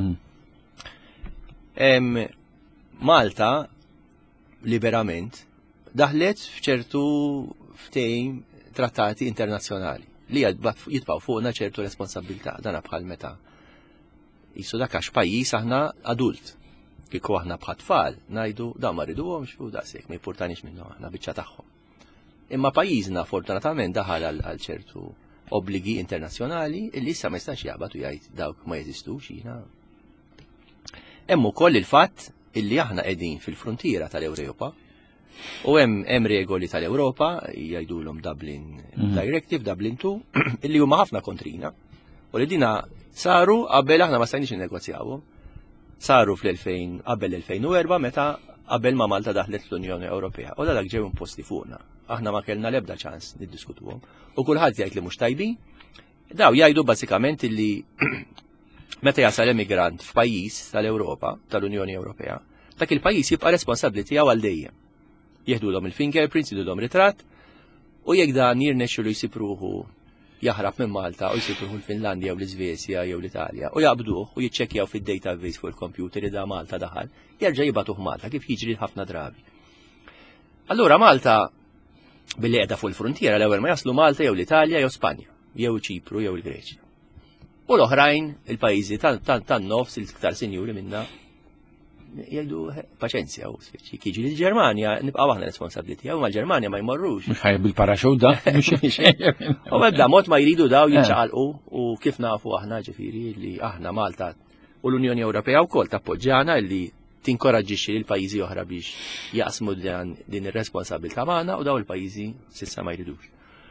Malta liberament daħlet f'ċertu ftehim trattati internazzjonali li jitbaw fuqna ċertu responsabilità dana bħal meta jisu dak għax pajjiż aħna adult kieku aħna bħat tfal ngħidu da ma rriduhomx u daqshekk ma jippurtanix minnhom aħna biċċa tagħhom. Imma pajjiżna fortunatament daħal għal ċertu obbligi internazzjonali illi issa ma jistax jaqbad u jgħid dawk ma jeżistux jiena. Hemm ukoll il-fatt illi aħna qegħdin fil-frontiera tal-Ewropa u hemm hemm regoli tal-Ewropa jgħidulhom Dublin Directive, Dublin two, illi huma ħafna kontrina u li dina saru qabel aħna ma stajniex innegozjawhom. Saru fl-elfejn qabel l-elfejn u erba' meta qabel ma Malta daħlet l-Unjoni Ewropea. U dak ġew imposti fuqna. Aħna ma kellna l-ebda ċans niddiskutuhom. U kulħadd jgħid li mhux tajbin. Daw jgħidu bażikament illi meta jasal emigrant f'pajjiż tal-Ewropa, tal-Unjoni Ewropea, dak il-pajjiż jibqa' responsabbli tiegħu għal dejjem. Jeħdulhom il-fingerprints, jidulhom ritratt, u jekk dan jirnexxu li jsipruħu jaħrab minn Malta u jsipruħu l-Finlandja jew l-Iżvezja jew l-Italja u jaqbduh u jiċċekkjaw fid-database fuq il-kompjuter li da Malta daħal, jerġa' jibatuh Malta kif jiġri ħafna drabi. Allura Malta billi qiegħda fuq il-frontiera l-ewwel ma jaslu Malta jew l-Italja jew Spanja, jew Ċipru jew il-Greċja. U l-oħrajn il-pajjiżi tan-nofs il-iktar sinjuri minna jgħidu paċenzja u sfiċi. Kiġi l-Ġermanja nibqgħu aħna responsabbli tiegħu ma l-Ġermanja ma jmorrux. Mhux ħajja bil-paraxut da? U ebda mod ma jridu daw jiċċaqalqu u kif nafu aħna ġifieri li aħna Malta u l-Unjoni Ewropea wkoll tappoġġjana li tinkoraġġixxi lil pajjiżi oħra biex jaqsmu din ir-responsabilità magħna u daw il-pajjiżi s'issa ma jridux.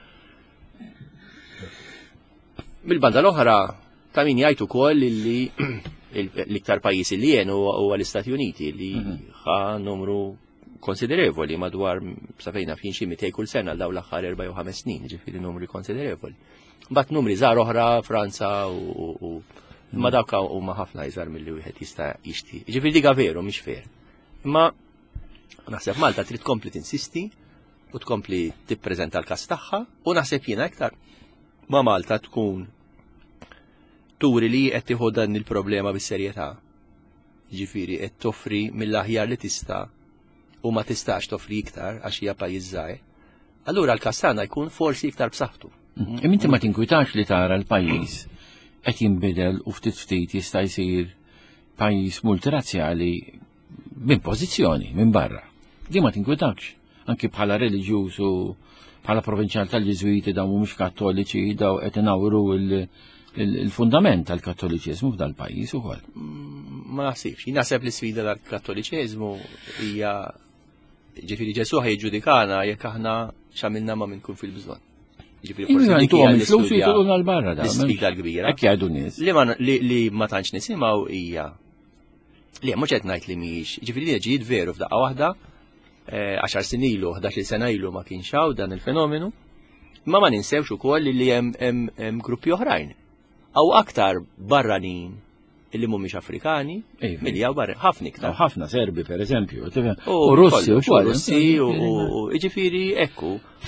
Bil-banda l-oħra ta' min jgħid ukoll li l-iktar pajjiżi li jenu huwa l-Istati Uniti li ħa numru konsiderevoli madwar safejna fin xi mitej kull sena daw l-aħħar erba' jew ħames snin, ġifieri numri konsiderevoli. Mbagħad numri żgħar oħra Franza u ma dawk huma ħafna iżgħar milli wieħed jista' jixti. Ġifieri diga veru mhix fer. Imma naħseb Malta trid tkompli tinsisti u tkompli tippreżenta l-każ tagħha u naħseb jiena iktar ma Malta tkun turi li qed tieħu dan il-problema bis-serjetà. Ġifieri qed toffri mill-aħjar li tista' u ma tistax toffri iktar għax hija pajjiż żgħir. Allura l-każ tagħna jkun forsi iktar b'saħħtu. Imma inti ma tinkwitax li tara l-pajjiż qed jinbidel u ftit ftit jista' jsir pajjiż multirazzjali b'impożizzjoni minn barra. Di ma tinkwitax anki bħala reliġjuż u bħala provinċjal tal-Ġiżwiti dawn mhumiex Kattoliċi daw qed inawru il-fundament tal-Kattoliċiżmu f'dal pajjiż ukoll. Ma naħsibx, naħseb li sfida tal-Kattoliċiżmu hija ġifieri Ġesu ħajġġudikana jekk aħna x'għamilna ma minkun fil-bżonn. Ġifieri forsi dik hija l-flus jitolquna l-barra da. L-sfida l-kbira. Hekk jgħidu nies. Li ma tantx nisimgħu hija li mhux qed ngħid li mhijiex, ġifieri li ġiet veru f'daqqa waħda għaxar snin ilu, ħdax-il sena ilu ma kienx hawn dan il-fenomenu, imma ma ninsewx ukoll li hemm gruppi oħrajn. Aw aktar barranin illi mhumiex Afrikani, milli hawn barra ħafna iktar. Ħafna Serbi pereżempju, u Russi u Russi u jiġifieri ekku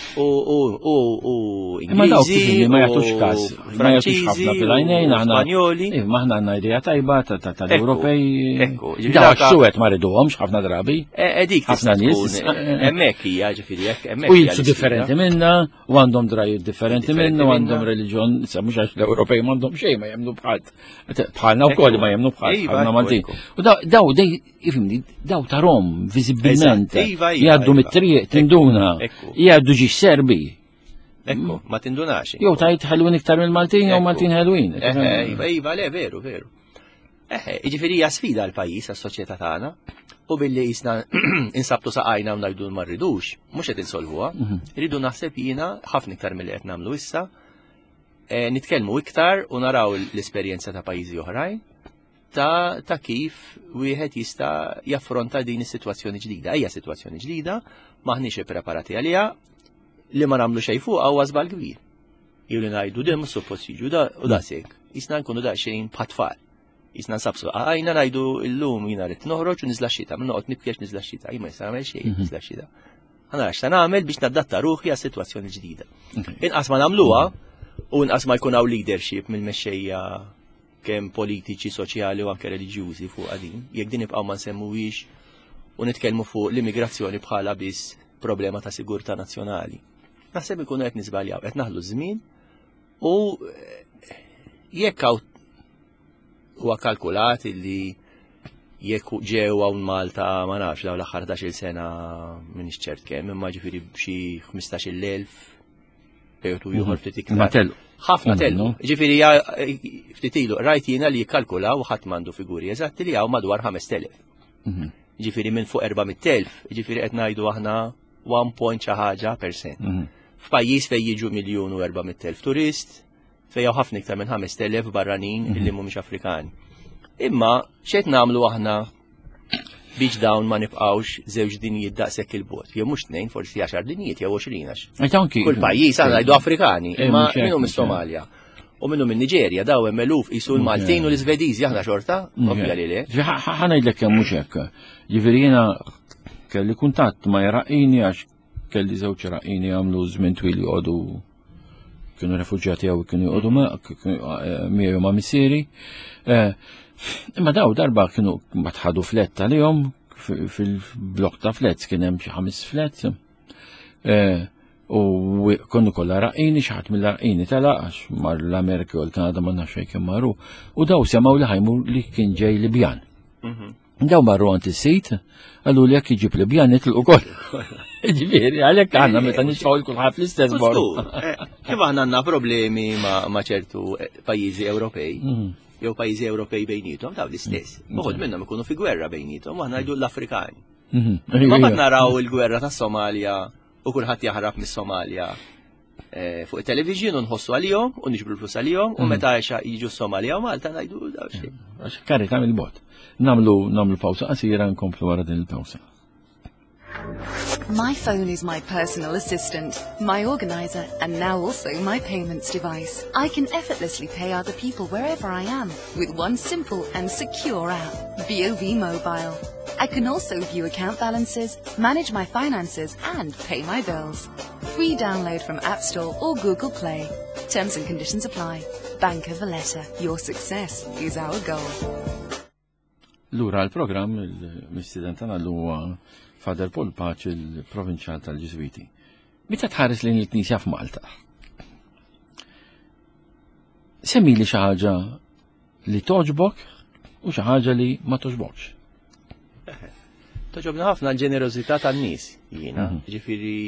u Ingliżi ma jagħtux każ, ma jagħtux ħafna fil-għajnejn aħna Spanjoli. Ma aħna għandna idea tajba tal-Ewropej. Daw suwed ma riduhomx ħafna drabi. Edik ħafna nies. Hemmhekk hija ġifieri hekk hemmhekk. U jibsu differenti minna, u għandhom drajiet differenti minna, u għandhom reliġjon, sa mhux għax l-Ewropej m'għandhom xejn ma jemmnu bħal bħalna wkoll ma jemmnu bħal bħalna Maltin. U daw dej ifimni daw tarom viżibbilment jgħaddu mit-triq tinduna, jgħaddu ġiex Serbi. Ekku, ma tindunax. Jew tajt ħelwin iktar mill-Maltin jew Maltin ħelwin. Iva, iva, le, veru, veru. Eħe, iġifieri hija sfida l-pajjiż għas-soċjetà tagħna u billi jisna insabtu saqajna u ngħidu ma rridux, mhux qed insolvuha, rridu naħseb jiena ħafna iktar milli qed nagħmlu issa, nitkellmu iktar u naraw l-esperjenza ta' pajjiżi oħrajn ta' ta' kif wieħed jista' jaffronta din is-sitwazzjoni ġdida. Hija sitwazzjoni ġdida, maħniex ippreparati għaliha, li ma nagħmlu xejn fuq huwa żball kbir. Jew li ngħidu dem suppost jiġu da u da sek. Jisna nkunu daqsxejn bħat-tfal. Jisna nsabsu għajna ngħidu llum jiena rid noħroġ u niżla x-xita, minn noqgħod nibkiex niżla x-xita, jien ma jista' nagħmel xejn niżla x-xita. Ħana x'ta nagħmel biex nadatta ruħi għas-sitwazzjoni ġdida. Inqas ma nagħmluha u inqas ma jkun hawn leadership mill-mexxejja kemm politiċi, soċjali u anke reliġjużi fuq din. Jekk din nibqgħu ma nsemmuhiex u nitkellmu fuq l-immigrazzjoni bħala biss problema ta' sigurtà nazzjonali. Naħseb ikunu qed nisbaljaw, qed naħlu żmien u jekk hawn huwa kalkulat li jekk ġew hawn Malta ma nafx dawn l-aħħar il sena m'iniex ċert kemm, imma ġifieri b'xi ħmistax-il elf pejotu ieħor ftit iktar. Ma tellu. Ħafna tellu. Ġifieri ftit ilu rajt jiena li jikkalkulaw ħadd m'għandu figuri eżatti li hawn madwar ħames telef. Ġifieri minn fuq erba'mit elf, ġifieri qed ngħidu aħna one point xi ħaġa percent. F'pajjiż fejn jiġu miljun u erba'mit elf turist, fejn hawn ħafna iktar minn ħames telef barranin illi mhumiex Afrikani. Imma x'qed nagħmlu aħna biex dawn ma nibqgħux żewġ dinjiet daqshekk il-bot. Jew mhux tnejn, forsi għaxar dinjiet jew għoxrin għax. Kull pajjiż aħna ngħidu Afrikani, imma minnu mis-Somalja u minnu minn Niġerja daw hemm eluf qisu l-Maltin u l-Iżvediżi aħna xorta, ovvja li le. Ħa ngħidlek kemm mhux hekk. Jiġifieri jiena kelli kuntatt ma' Iraqini għax kelli żewġ Iraqini għamlu żmien twil jqogħdu kienu refuġjati jew kienu jqogħdu miegħu ma' missieri. Imma daw darba kienu matħadu flett għalihom fil-blok ta' flett kien hemm xi ħames flett. U konnu kollha Raqini xi ħadd mill-Raqini telaq għax mar l-Amerika u l-Kanada ma nafx fejn kien marru. U daw semgħu li ħajmur li kien ġej Libjan. Daw marru għand is-sit għallu li jekk iġib Libjan nitlqu koll. Ġifieri għalhekk aħna meta nixfgħu kulħadd fl-istess bord. Kif aħna għandna problemi ma' ċertu pajjiżi Ewropej. Jew pajjiżi Ewropej bejnietom daw l-istess. Uħud minnhom ikunu fi gwerra bejnietom, aħna ngħidu l-Afrikani. Ma qed naraw il-gwerra tas-Somalja u kulħadd jaħrab mis-Somalja fuq it-televiżjon u nħossu għalihom u niġbru flus għalihom u meta jiġu s-Somalja u Malta ngħidu daw xejn. Għax karri tagħmel bot. Nagħmlu nagħmlu pawsa qasira nkomplu wara din il-pawsa. My phone is my personal assistant, my organizer, and now also my payments device. I can effortlessly pay other people wherever I am with one simple and secure app, B O V Mobile. I can also view account balances, manage my finances, and pay my bills. Free download from App Store or Google Play. Terms and conditions apply. Banca Valletta, your success is our goal. Lura l-programm il-mistidentana l-huwa Father Paul Paċ il-provinċjal tal-Ġiżwiti. Meta tħares lejn il-Knisja f'Malta? Semmi li xi ħaġa li toġbok u xi ħaġa li ma toġbokx. Toġobna ħafna l-ġenerożità tan-nies jiena, ġifieri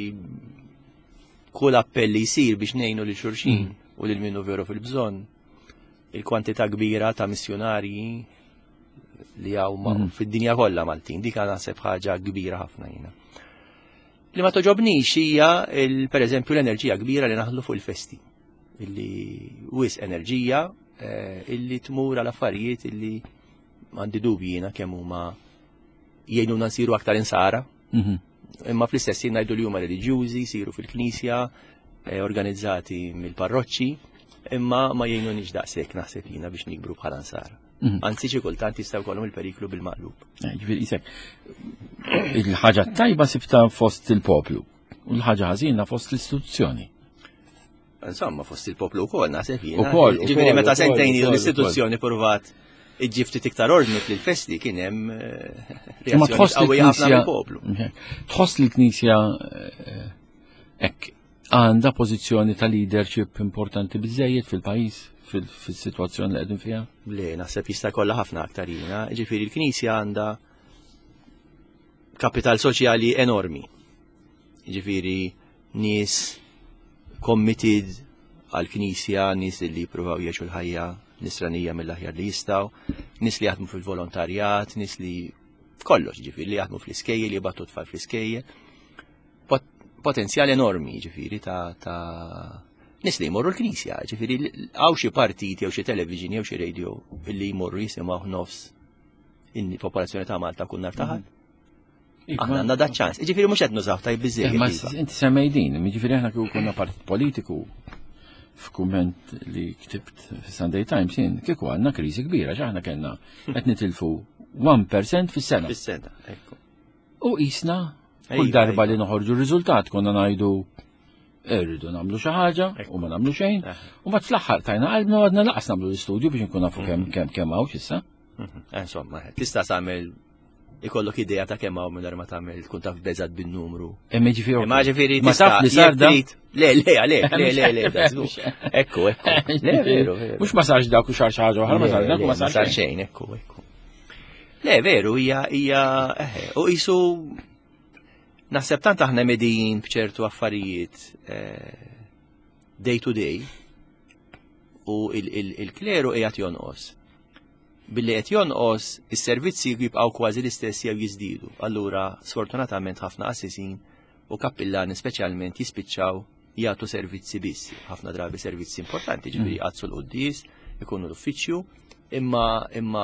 kull appell li jsir biex ngħinu lil xulxin u lil minnu veru fil-bżonn. Il-kwantità kbira ta' missjonarji li għaw fid-dinja kollha Maltin, dik naħseb ħaġa kbira ħafna jiena. Li ma toġobnix hija pereżempju l-enerġija kbira li naħlu fuq il-festi. Illi wis enerġija illi tmur għal affarijiet illi għandi dubji jiena kemm huma jgħinuna nsiru aktar insara. Imma fl-istess jien ngħidu li huma reliġjużi, jsiru fil-Knisja, organizzati mill-parroċċi, imma ma jgħinunix daqshekk naħseb jiena biex nikbru bħala nsara. Anzi xi kultant jistgħu jkollhom il-periklu bil-maqlub. Ġifieri isek il-ħaġa tajba sibta fost il-poplu u l-ħaġa ħażina fost l-istituzzjoni. Insomma fost il-poplu wkoll naħseb jiena. Ġifieri meta sentejn l-istituzzjoni purvat iġġib ftit iktar ordni fil-festi kien hemm reazzjoni qawwija ħafna mill-poplu. Tħoss li l-Knisja hekk għandha pożizzjoni ta' leadership importanti biżejjed fil-pajjiż fil-sitwazzjoni li qegħdin fiha? Le, naħseb jista' jkollha ħafna aktar jiena, ġifieri l-Knisja għandha kapital soċjali enormi. Ġifieri nies committed għall-Knisja, nies li jippruvaw jgħixu l-ħajja nisranija mill-aħjar li jistgħu, nies li jaħdmu fil-volontarjat, nies li kollox ġifieri li jaħdmu fl-iskejjel, li jibgħatu tfal fl-iskejjel. Potenzjal enormi ġifieri ta' ta' nis li jmorru l-Knisja, ġifieri għaw xi partiti jew xi television jew xi radio li jmorru jisimgħu nofs in-popolazzjoni ta' Malta kull nhar ta' Ħadd. Aħna għandna dat ċans. Ġifieri mhux qed nużaw tajb biżejjed. Ma inti semmejdin, ġifieri aħna kieku konna partit politiku f'kumment li ktibt fis-Sunday Times jien kieku għandna kriżi kbira x'aħna kellna qed nitilfu one percent fis-sena. Fis-sena, ekku. U qisna kull darba li noħorġu r-riżultat konna ngħidu irridu nagħmlu xi ħaġa u ma nagħmlu xejn. U mbagħad fl-aħħar tajna qalbna għadna laqas nagħmlu l-istudju biex nkun nafu kemm kemm kemm hawn issa. Insomma, tista' tagħmel ikollok idea ta' kemm hawn mingħajr ma tagħmel tkun taf beżgħat bin-numru. Imma ġifieri ma ġifieri ma taf li sar da. Le, le, għalek, le, le, le, ekku, ekku. Le, veru, veru. Mhux ma sarx dak u xar xi ħaġa oħra ma sar dak u ma sar xejn, ekku, ekku. Le, veru, hija, hija, eħe, u jisu, naħseb tant aħna medijin bċertu affarijiet day to day, u il-kleru qiegħed jonqos. Billi qed jonqos, is-servizzi jibqgħu kważi l-istess jew jiżdiedu. Allura, sfortunatament ħafna qassisin u kappillani speċjalment jispiċċaw jagħtu servizzi biss. Ħafna drabi servizzi importanti, ġifieri qazzu l-qudies, ikunu l-uffiċċju, imma imma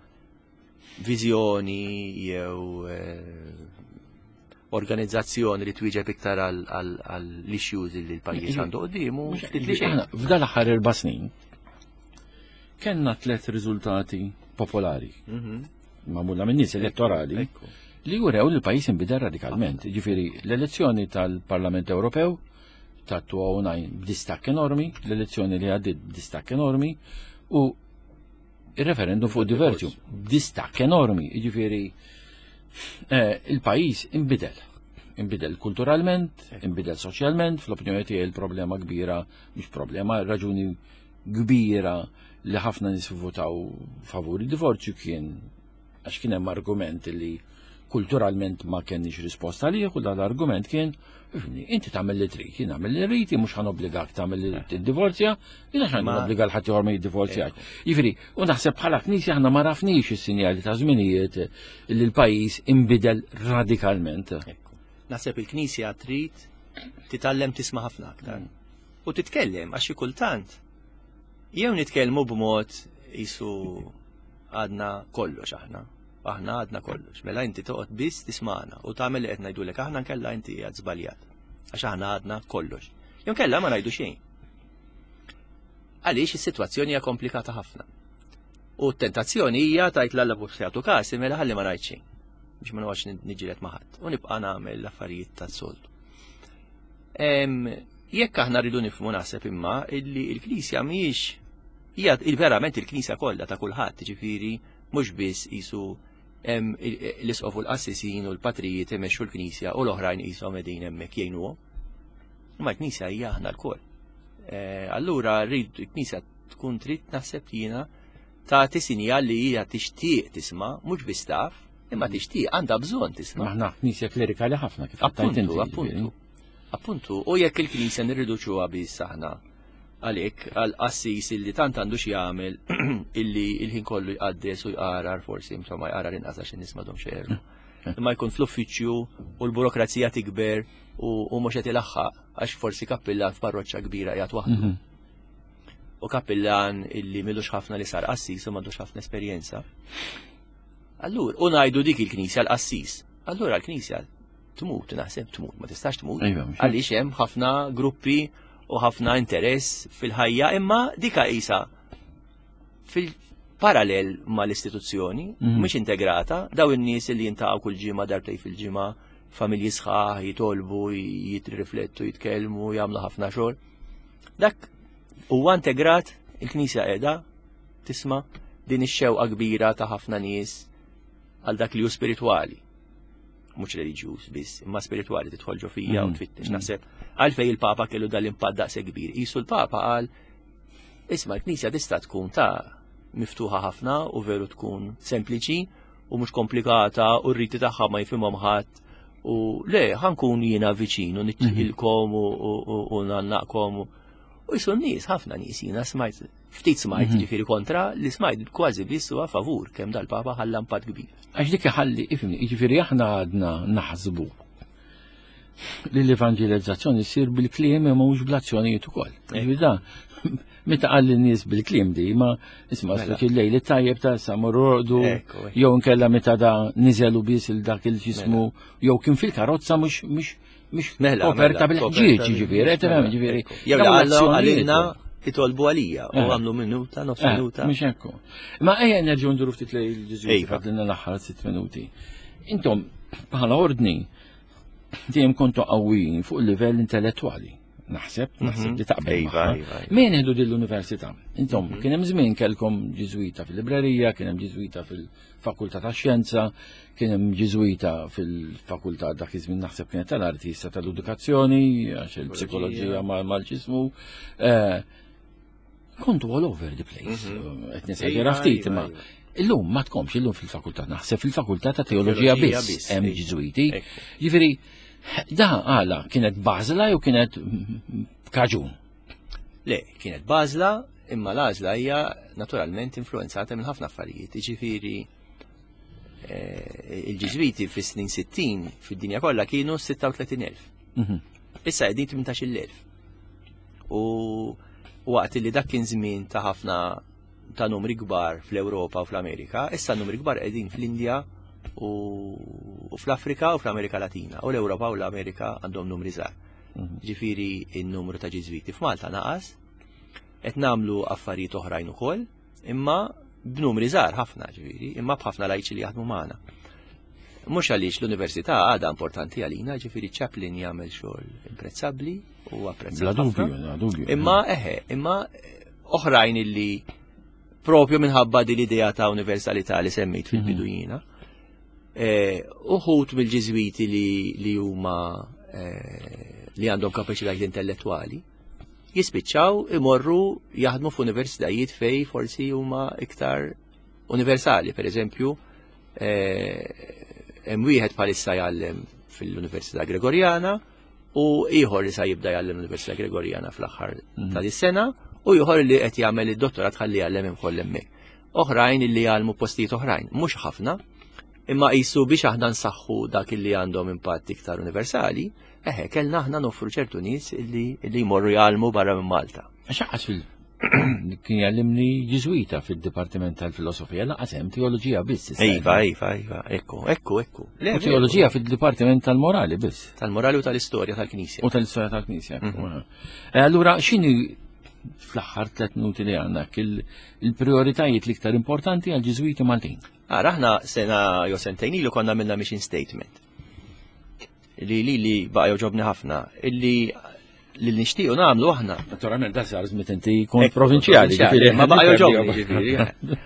viżjoni jew organizzazzjoni li twieġeb iktar għall-issues li l-pajjiż għandu qudiemu. F'dan l-aħħar erba' snin kellna tliet riżultati popolari magħmula minn nies elettorali li jurew li l-pajjiż inbidel radikalment. Ġifieri l-elezzjoni tal-Parlament Ewropew ta' twenty-nine b'distakk enormi, l-elezzjoni li għaddit b'distakk enormi u il-referendum fuq divorzju b'distakk enormi. Ġifieri il-pajjiż inbidel. Inbidel kulturalment, inbidel soċjalment, fl-opinjoni tiegħi il-problema kbira, mhux problema, raġuni kbira li ħafna nies votaw favur id-divorzju kien għax kien hemm argument li kulturalment ma kenniex risposta għalih u dan l-argument kien inti tagħmel li trid, jien nagħmel li rrid, mhux ħanobbligak tagħmel id-divorzja, jien għax ħanobbliga l-ħadd ieħor ma jiddivorzjax. Jiġifieri, u naħseb bħala knisja aħna ma rafniex is-sinjali ta' żminijiet li l-pajjiż inbidel radikalment. Naħseb il-Knisja trid titgħallem tisma' ħafna aktar. U titkellem għax xi kultant jew nitkellmu b'mod isu għadna kollox aħna. Aħna għadna kollox, mela inti toqgħod biss tisma'na u tagħmel li qed ngħidulek aħna nkella inti qiegħed żbaljat. Għax aħna għadna kollox. Jew nkella ma ngħidu xejn. Għaliex is-sitwazzjoni hija komplikata ħafna. U t-tentazzjoni hija tajt l-alla b'sejtu kasi mela ħalli ma ngħid xejn. Biex ma noqgħodx niġġieled ma' ħadd u nibqa' nagħmel l-affarijiet tas-soltu. Jekk aħna rridu nifhmu naħseb imma illi l-Knisja mhijiex hija verament il-Knisja kollha ta' kulħadd, ġifieri mhux biss qisu l-isqofu l-qassisin u l-patrijiet imexxu l-Knisja u l-oħrajn qishom qegħdin hemmhekk jgħinuhom. Imma l-Knisja hija aħna lkoll. Allura rrid il-Knisja tkun trid naħseb jiena tagħti sinjal li hija tixtieq tisma' mhux biss taf, imma tixtieq għandha bżonn tisma'. Aħna Knisja klerikali ħafna kif appuntu, appuntu. Appuntu, u jekk il-Knisja nirriduċuha biss aħna għalhekk għal-qassis illi tant għandu x'jagħmel illi il-ħin kollu jqaddes u jqarar forsi insomma jqarar inqas għax in-nies m'għadhom xejn. Imma jkun fl-uffiċċju u l-burokrazija tikber u mhux qed ilaħħaq għax forsi kappillan f'parroċċa kbira qiegħed waħdu. U kappillan illi m'ilux ħafna li sar qassis u m'għandux ħafna esperjenza. Allura, u ngħidu dik il-Knisja l-qassis. Allura l-Knisja tmut, naħseb tmut, ma tistax tmut. Għaliex hemm ħafna gruppi u ħafna interess fil-ħajja, imma dika qisha fil-parallel ma l-istituzzjoni, mhux integrata, daw in-nies li jintaqgħu kull ġimgħa darbtej fil-ġimgħa, familji sħaħ, jitolbu, jitriflettu, jitkellmu, jagħmlu ħafna xogħol. Dak huwa integrat, il-Knisja qiegħda tisma' din ix-xewqa kbira ta' ħafna nies għal dak li hu spiritwali. Mhux reliġjuż biss, imma spiritwali tidħol ġo fija u tfittex naħseb għalfejn il-Papa kellu dal-impatt daqshekk kbir. Qisu l-Papa qal isma' l-Knisja tista' tkun ta' miftuħa ħafna u veru tkun sempliċi u mhux komplikata u r-riti tagħha ma jifhimhom ħadd u le ħankun jiena viċin u nittilkom u nannaqkom u jisu n-nies ħafna nies jiena smajt ftit smajt ġifieri kontra li smajt kważi biss huwa favur kemm dal-Papa ħalla impatt kbir. Għax dik iħalli ifhimni, jiġifieri aħna għadna naħsbu li l-evangelizzazzjoni ssir bil-kliem imma mhux bl-azzjonijiet ukoll. Ġifieri meta qal lin-nies bil-kliem di ma isma' slet il-lejl it-tajjeb ta' samurrodu jew nkella meta da niżelu biss il dak il-ġismu jew kien fil-karozza mhux mhux mhux koperta bil-ħġieġ ġifieri, tifhem ġifieri. Jew għalina jitolbu għalija u għamlu minuta, nofs minuta. Mhux hekk. Ma ejja nerġgħu nduru ftit lejn il-Ġeżuiti fadlilna l-aħħar sitt minuti. Intom bħala ordni dejjem kontu qawwijin fuq il-livell intellettwali. Naħseb, naħseb li taqbel magħha. Min ieħdu din l-università? Intom kien hemm żmien kellkom Ġeżuita fil-librerija, kien hemm Ġeżuita fil-Fakultà tax-Xjenza, kien hemm Ġeżuita fil-Fakultà dak iż-żmien naħseb kienet tal-Arti issa tal-Edukazzjoni għax il-Psikoloġija mal-ġismu. Kontu all over the place. Qed nisegħu ftit imma Illum ma tkomx illum fil-fakultà, naħseb fil-fakultà ta' teoloġija Teoloġija biss biss, hemm ej. Ġiżwiti. Ekku. Jiġifieri da għala kienet bażla jew kienet kaġun? Le, kienet bażla, imma l-għażla hija naturalment influenzata minn ħafna affarijiet. Jiġifieri il-Ġiżwiti fis-snin sittin fid-dinja kollha kienu sitta u tletin elf. Issa qegħdin tmintax-il elf. U waqt li dak kien żmien ta' ħafna ta' numri kbar fl-Ewropa u fl-Amerika, issa numri kbar qegħdin fl-Indja u fl-Afrika u fl-Amerika Latina. U l-Ewropa u l-Amerika għandhom numri żgħar. Ġifieri n-numru ta' Ġiżwiti f'Malta naqas, qed nagħmlu affarijiet oħrajn ukoll, imma b'numri żgħar ħafna ġifieri, imma b'ħafna lajċi li jaħdmu magħna. Mhux għaliex l-università għadha importanti għalina, ġifieri Chaplin jagħmel xogħol imprezzabbli u apprezzat. Bla dubju, bla dubju. Imma eħe, imma oħrajn illi propju minħabba din l-idea ta' universalità li semmejt fil-bidu jiena, uħut mill-Ġiżwiti li huma li għandhom kapaċitajiet intellettwali jispiċċaw imorru jaħdmu f'universitajiet fej forsi huma iktar universali. Per eżempju, hemm wieħed bħalissa jgħallem fil-Università Gregorjana u ieħor li sa jibda jgħallem l-Università Gregorjana fl-aħħar ta' dis-sena u ieħor li qed jagħmel id-dottorat ħalli jgħallem imkoll hemmhekk. Oħrajn li jgħallmu postijiet oħrajn, mhux ħafna, imma qisu biex aħna nsaħħu dak li għandhom impatt iktar universali, eħe, kellna aħna noffru ċertu nies li jmorru jgħallmu barra minn Malta. Għaxaqqas fil- kien jgħallimni Ġiżwita fil-Dipartiment tal-Filosofija, laqas hemm teoloġija biss. Iva, iva, iva, ekku, ekku, ekku. U teoloġija fil-Dipartiment tal-Morali biss. Tal-Morali u tal-Istorja tal-Knisja. U tal-Istorja tal-Knisja. Allura x'inhi fl-aħħar tliet minuti li għandek il-prioritajiet l-iktar importanti għal Ġiżwiti Maltin? Ara aħna sena jew sentejn ilu konna minna mission statement. Li li li baqa' joġobni ħafna, illi li nixtiequ nagħmlu aħna. Naturalment da sar żmien inti kont provinċjali, ma baqa' joġobni ġifieri.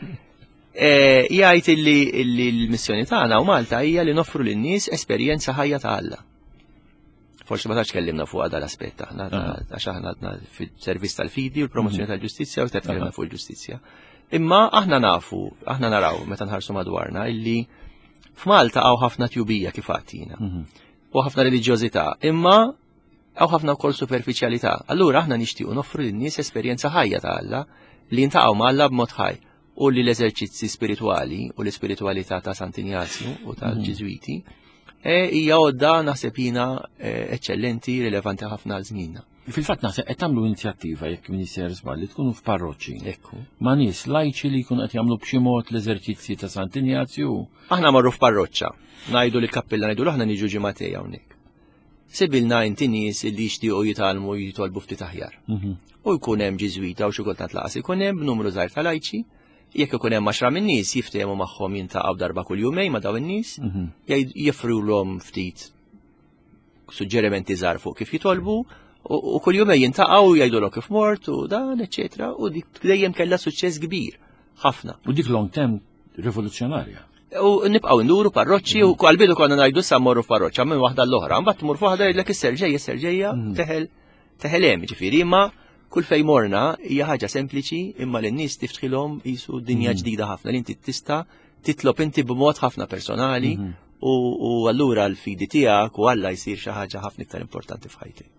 Jgħid illi l-missjoni tagħna u Malta hija li noffru lin-nies esperjenza ħajja ta' Alla. Forsi ma tax kellimna fuq għada l-aspett aħna għax aħna għadna fil-servizz tal-fidi u l-promozzjoni tal-ġustizzja u tkellimna fuq il-ġustizzja. Imma aħna nafu, aħna naraw meta nħarsu madwarna illi f'Malta hawn ħafna tjubija kif għatina. U ħafna reliġjożità, imma hawn ħafna wkoll superfiċjalità. Allura aħna nixtiequ noffru lin-nies esperjenza ħajja ta' Alla li jintaqgħu ma' Alla b'mod ħaj u li l-eżerċizzi spiritwali u l-ispiritualità ta' Sant'Ignazju u tal-Ġiżwiti hija għodda naħseb jiena eċċellenti, rilevanti ħafna għal żmienna. Fil-fatt naħseb qed tagħmlu inizjattiva jekk Minister żball li tkunu f'parroċċi. Ekku. Ma' nies lajċi li jkunu qed jagħmlu b'xi mod l-eżerċizzji ta' Sant'Ignazju. Aħna marru f'parroċċa, ngħidu li kappilla ngħidu aħna niġu ġimgħatej hawnhekk. Sibilna inti nies li jixtiequ jitalmu jitolbu ftit aħjar. U jkun hemm Ġiżwita u xi kultant laqas ikun hemm numru żgħar ta' lajċi. Jekk ikun hemm għaxra minn nies jiftehmu magħhom jintaqgħu darba kull jumejn ma' dawn in-nies, jiffrulhom ftit suġġerimenti żgħar fuq kif jitolbu u kull jumejn jintaqgħu jgħidulhom kif mort u dan, eċetera, u dik dejjem kellha suċċess kbir ħafna. U dik long term rivoluzzjonarja. U nibqgħu nduru parroċċi u għalbidu konna ngħidu sa mmorru f'parroċċa minn waħda l-oħra, mbagħad tmur f'waħda jgħidlek isser ġejja, isser ġejja, teħel teħel hemm ġifieri, imma kull fejn morna hija ħaġa sempliċi imma lin-nies tiftħilhom qisu dinja ġdida ħafna li inti tista' titlob inti b'mod ħafna personali u allura l-fidi tiegħek u Alla jsir xi ħaġa ħafna iktar importanti f'ħajtek.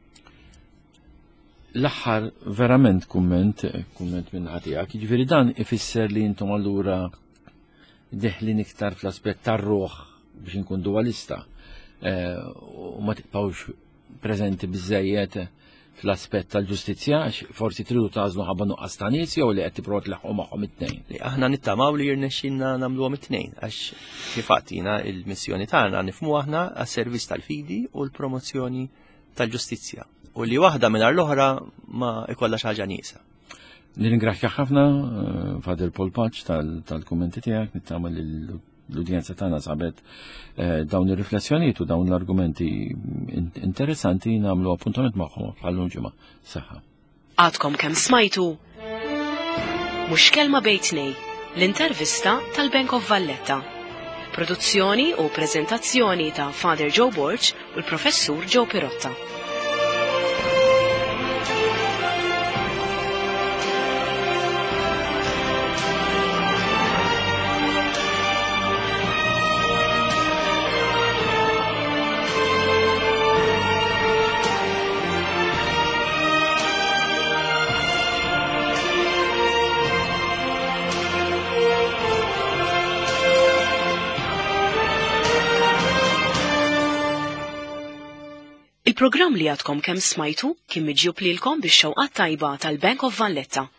L-aħħar verament kumment, kumment minn ħatijak, jiġifieri dan ifisser li intom allura deħlin iktar fl-aspett tar-ruħ biex inkun dualista u ma tibqgħux preżenti biżejjed fl-aspett tal-ġustizzja, forsi tridu tażlu ħabba nuqqas ta' nies jew li qed tipprova tlaħħu magħhom it-tnejn. Li aħna nittamaw li jirnexxinna nagħmluhom it-tnejn għax kif għatina il-missjoni tagħna nifhmu aħna għas-servizz tal-fidi u l-promozzjoni tal-ġustizzja. U li waħda mingħajr l-oħra ma ikollha xi ħaġa nieqsa. Nirringrazzjak ħafna Fader Paul Paċ tal-kummenti tiegħek, nittama li l-udjenza tagħna sabet dawn ir-riflessjonijiet u dawn l-argumenti interessanti nagħmlu appuntament magħhom bħal ġimgħa saħħa. Għadkom kemm smajtu mhux kelma bejn tnejn l-intervista tal-Bank of Valletta. Produzzjoni u preżentazzjoni ta' Father Joe Borch u l-Professur Joe Pirotta. Il-programm li għadkom kemm smajtu kien miġjub lilkom bix-xewqat tajba tal-Bank of Valletta.